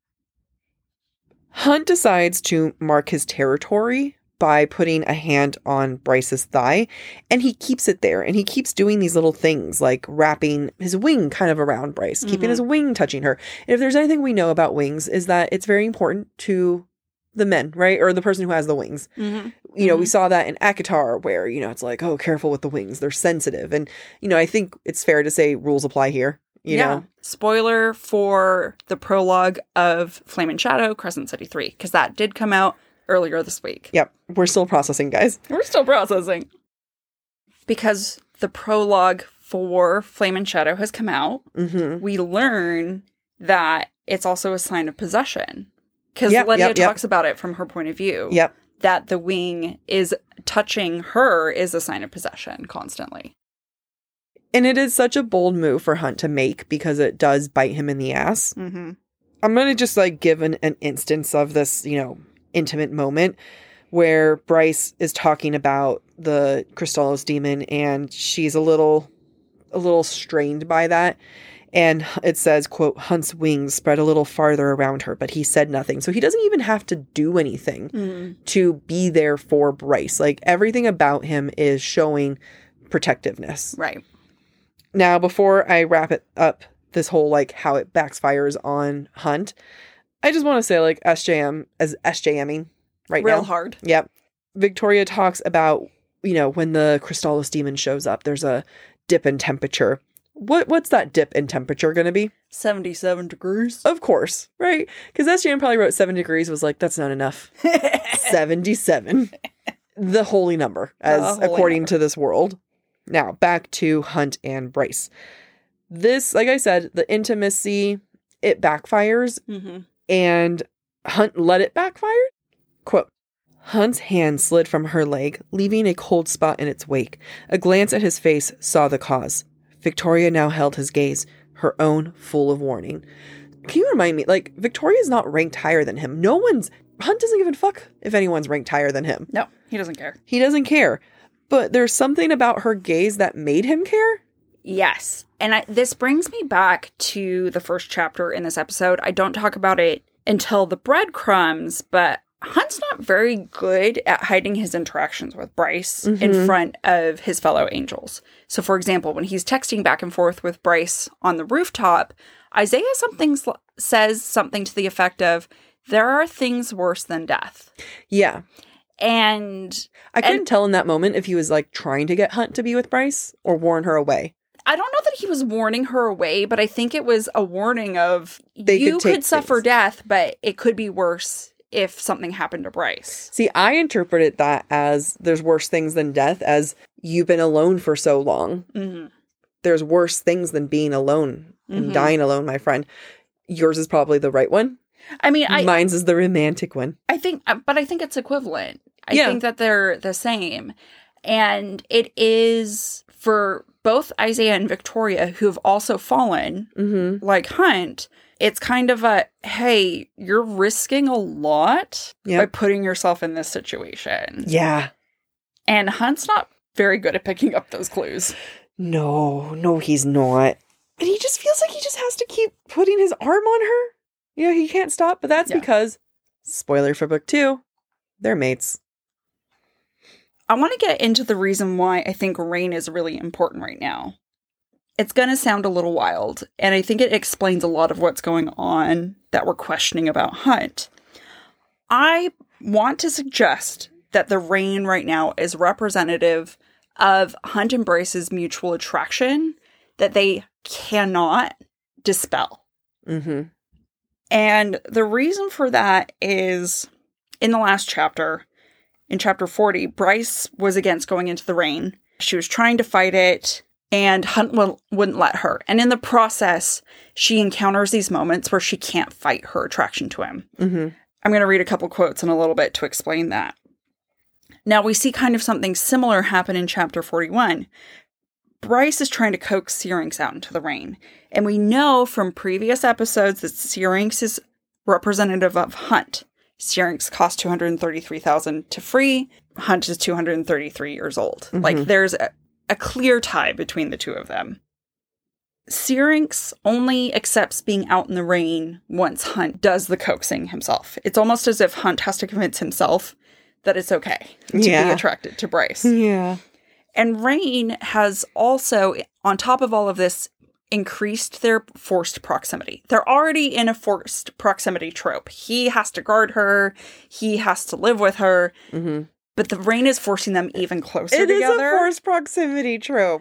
Hunt decides to mark his territory by putting a hand on Bryce's thigh, and he keeps it there, and he keeps doing these little things like wrapping his wing kind of around Bryce, keeping his wing touching her. And if there's anything we know about wings, is that it's very important to the men, right? Or the person who has the wings. Mm-hmm. You know, we saw that in ACOTAR where, you know, it's like, oh, careful with the wings. They're sensitive. And, you know, I think it's fair to say rules apply here. You know? Spoiler for the prologue of Flame and Shadow, Crescent City 3, because that did come out earlier this week. Yep. We're still processing, guys. We're still processing. Because the prologue for Flame and Shadow has come out, we learn that it's also a sign of possession. Because Lydia talks about it from her point of view. Yep. That the wing is touching her is a sign of possession constantly. And it is such a bold move for Hunt to make because it does bite him in the ass. Mm-hmm. I'm going to just like give an instance of this, you know, intimate moment where Bryce is talking about the Crystallos demon and she's a little strained by that. And it says, quote, Hunt's wings spread a little farther around her, but he said nothing. So he doesn't even have to do anything to be there for Bryce. Like everything about him is showing protectiveness. Right. Now, before I wrap it up, this whole like how it backfires on Hunt, I just want to say like SJM as SJMing right now. Real hard. Yep. Victoria talks about, you know, when the Crystallos demon shows up, there's a dip in temperature. What's that dip in temperature going to be? 77 degrees. Of course, right? Because SJM probably wrote 7 degrees, was like, that's not enough. 77. The holy number, according to this world. Now, back to Hunt and Bryce. This, like I said, the intimacy, it backfires. Mm-hmm. And Hunt let it backfire. Quote, Hunt's hand slid from her leg, leaving a cold spot in its wake. A glance at his face saw the cause. Victoria now held his gaze, her own full of warning. Can you remind me, like, Victoria's not ranked higher than him. No one's Hunt doesn't give a fuck if anyone's ranked higher than him. No, he doesn't care. He doesn't care. But there's something about her gaze that made him care. Yes. And this brings me back to the first chapter in this episode. I don't talk about it until the breadcrumbs, but Hunt's not very good at hiding his interactions with Bryce in front of his fellow angels. So, for example, when he's texting back and forth with Bryce on the rooftop, Isaiah says something to the effect of, there are things worse than death. Yeah. And I couldn't tell in that moment if he was like trying to get Hunt to be with Bryce or warn her away. I don't know that he was warning her away, but I think it was a warning of you could suffer death, but it could be worse if something happened to Bryce. See, I interpreted that as there's worse things than death, as you've been alone for so long. Mm-hmm. There's worse things than being alone and dying alone, my friend. Yours is probably the right one. I mean, mine's is the romantic one. I think it's equivalent. I think that they're the same. And it is for both Isaiah and Victoria, who have also fallen, like Hunt, it's kind of a, hey, you're risking a lot by putting yourself in this situation. Yeah. And Hunt's not very good at picking up those clues. No, he's not. And he just feels like he just has to keep putting his arm on her. Yeah, he can't stop, but that's because, spoiler for book 2, they're mates. I want to get into the reason why I think Rain is really important right now. It's going to sound a little wild, and I think it explains a lot of what's going on that we're questioning about Hunt. I want to suggest that the Rain right now is representative of Hunt and Bryce's mutual attraction that they cannot dispel. Mm-hmm. And the reason for that is, in the last chapter, in chapter 40, Bryce was against going into the rain. She was trying to fight it, and Hunt wouldn't let her. And in the process, she encounters these moments where she can't fight her attraction to him. Mm-hmm. I'm going to read a couple quotes in a little bit to explain that. Now, we see kind of something similar happen in chapter 41. Bryce is trying to coax Syrinx out into the rain. And we know from previous episodes that Syrinx is representative of Hunt. Syrinx cost $233,000 to free. Hunt is 233 years old. Mm-hmm. Like, there's a clear tie between the two of them. Syrinx only accepts being out in the rain once Hunt does the coaxing himself. It's almost as if Hunt has to convince himself that it's okay to be attracted to Bryce. Yeah. And Rain has also, on top of all of this, increased their forced proximity. They're already in a forced proximity trope. He has to guard her. He has to live with her. Mm-hmm. But the rain is forcing them even closer together. It is a forced proximity trope.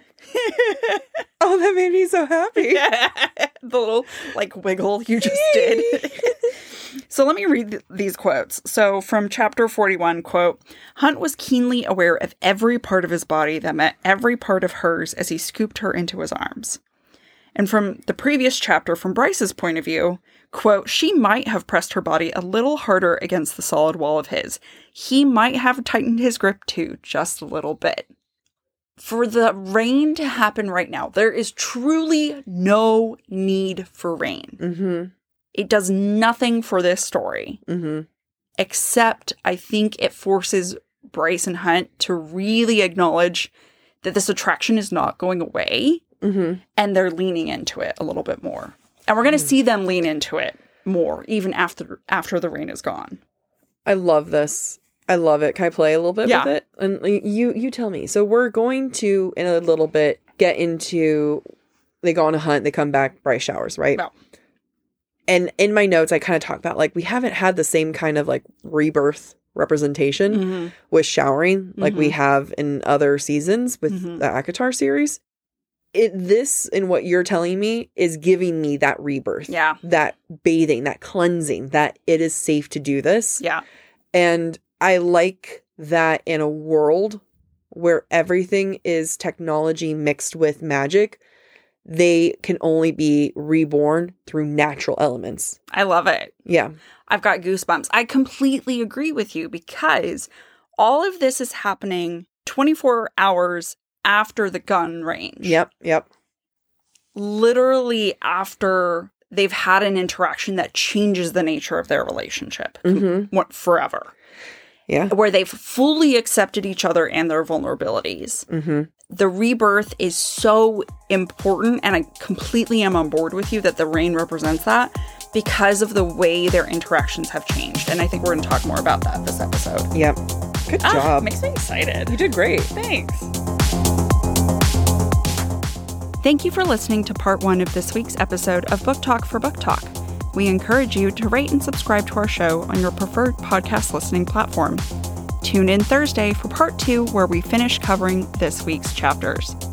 Oh, that made me so happy. Yeah. The little, wiggle you just did. So let me read these quotes. So from chapter 41, quote, Hunt was keenly aware of every part of his body that met every part of hers as he scooped her into his arms. And from the previous chapter, from Bryce's point of view, quote, she might have pressed her body a little harder against the solid wall of his. He might have tightened his grip too, just a little bit. For the rain to happen right now, there is truly no need for rain. Mm-hmm. It does nothing for this story. Mm-hmm. Except I think it forces Bryce and Hunt to really acknowledge that this attraction is not going away. Mm-hmm. And they're leaning into it a little bit more. And we're going to see them lean into it more, even after the rain is gone. I love this. I love it. Can I play a little bit with it? And you tell me. So we're going to, in a little bit, get into, they go on a hunt, they come back, Bryce showers, right? No. And in my notes, I kind of talk about, we haven't had the same kind of, rebirth representation with showering like we have in other seasons with the ACOTAR series. This, in what you're telling me, is giving me that rebirth. Yeah. That bathing, that cleansing, that it is safe to do this. Yeah. And I like that in a world where everything is technology mixed with magic, they can only be reborn through natural elements. I love it. Yeah. I've got goosebumps. I completely agree with you because all of this is happening 24 hours after the gun range. Yep. Literally after they've had an interaction that changes the nature of their relationship forever. Yeah. Where they've fully accepted each other and their vulnerabilities. The rebirth is so important, and I completely am on board with you that the rain represents that because of the way their interactions have changed. And I think we're going to talk more about that this episode. Yep. Good job. Makes me excited. You did great. Thanks. Thank you for listening to part 1 of this week's episode of Book Talk for Book Talk. We encourage you to rate and subscribe to our show on your preferred podcast listening platform. Tune in Thursday for part 2, where we finish covering this week's chapters.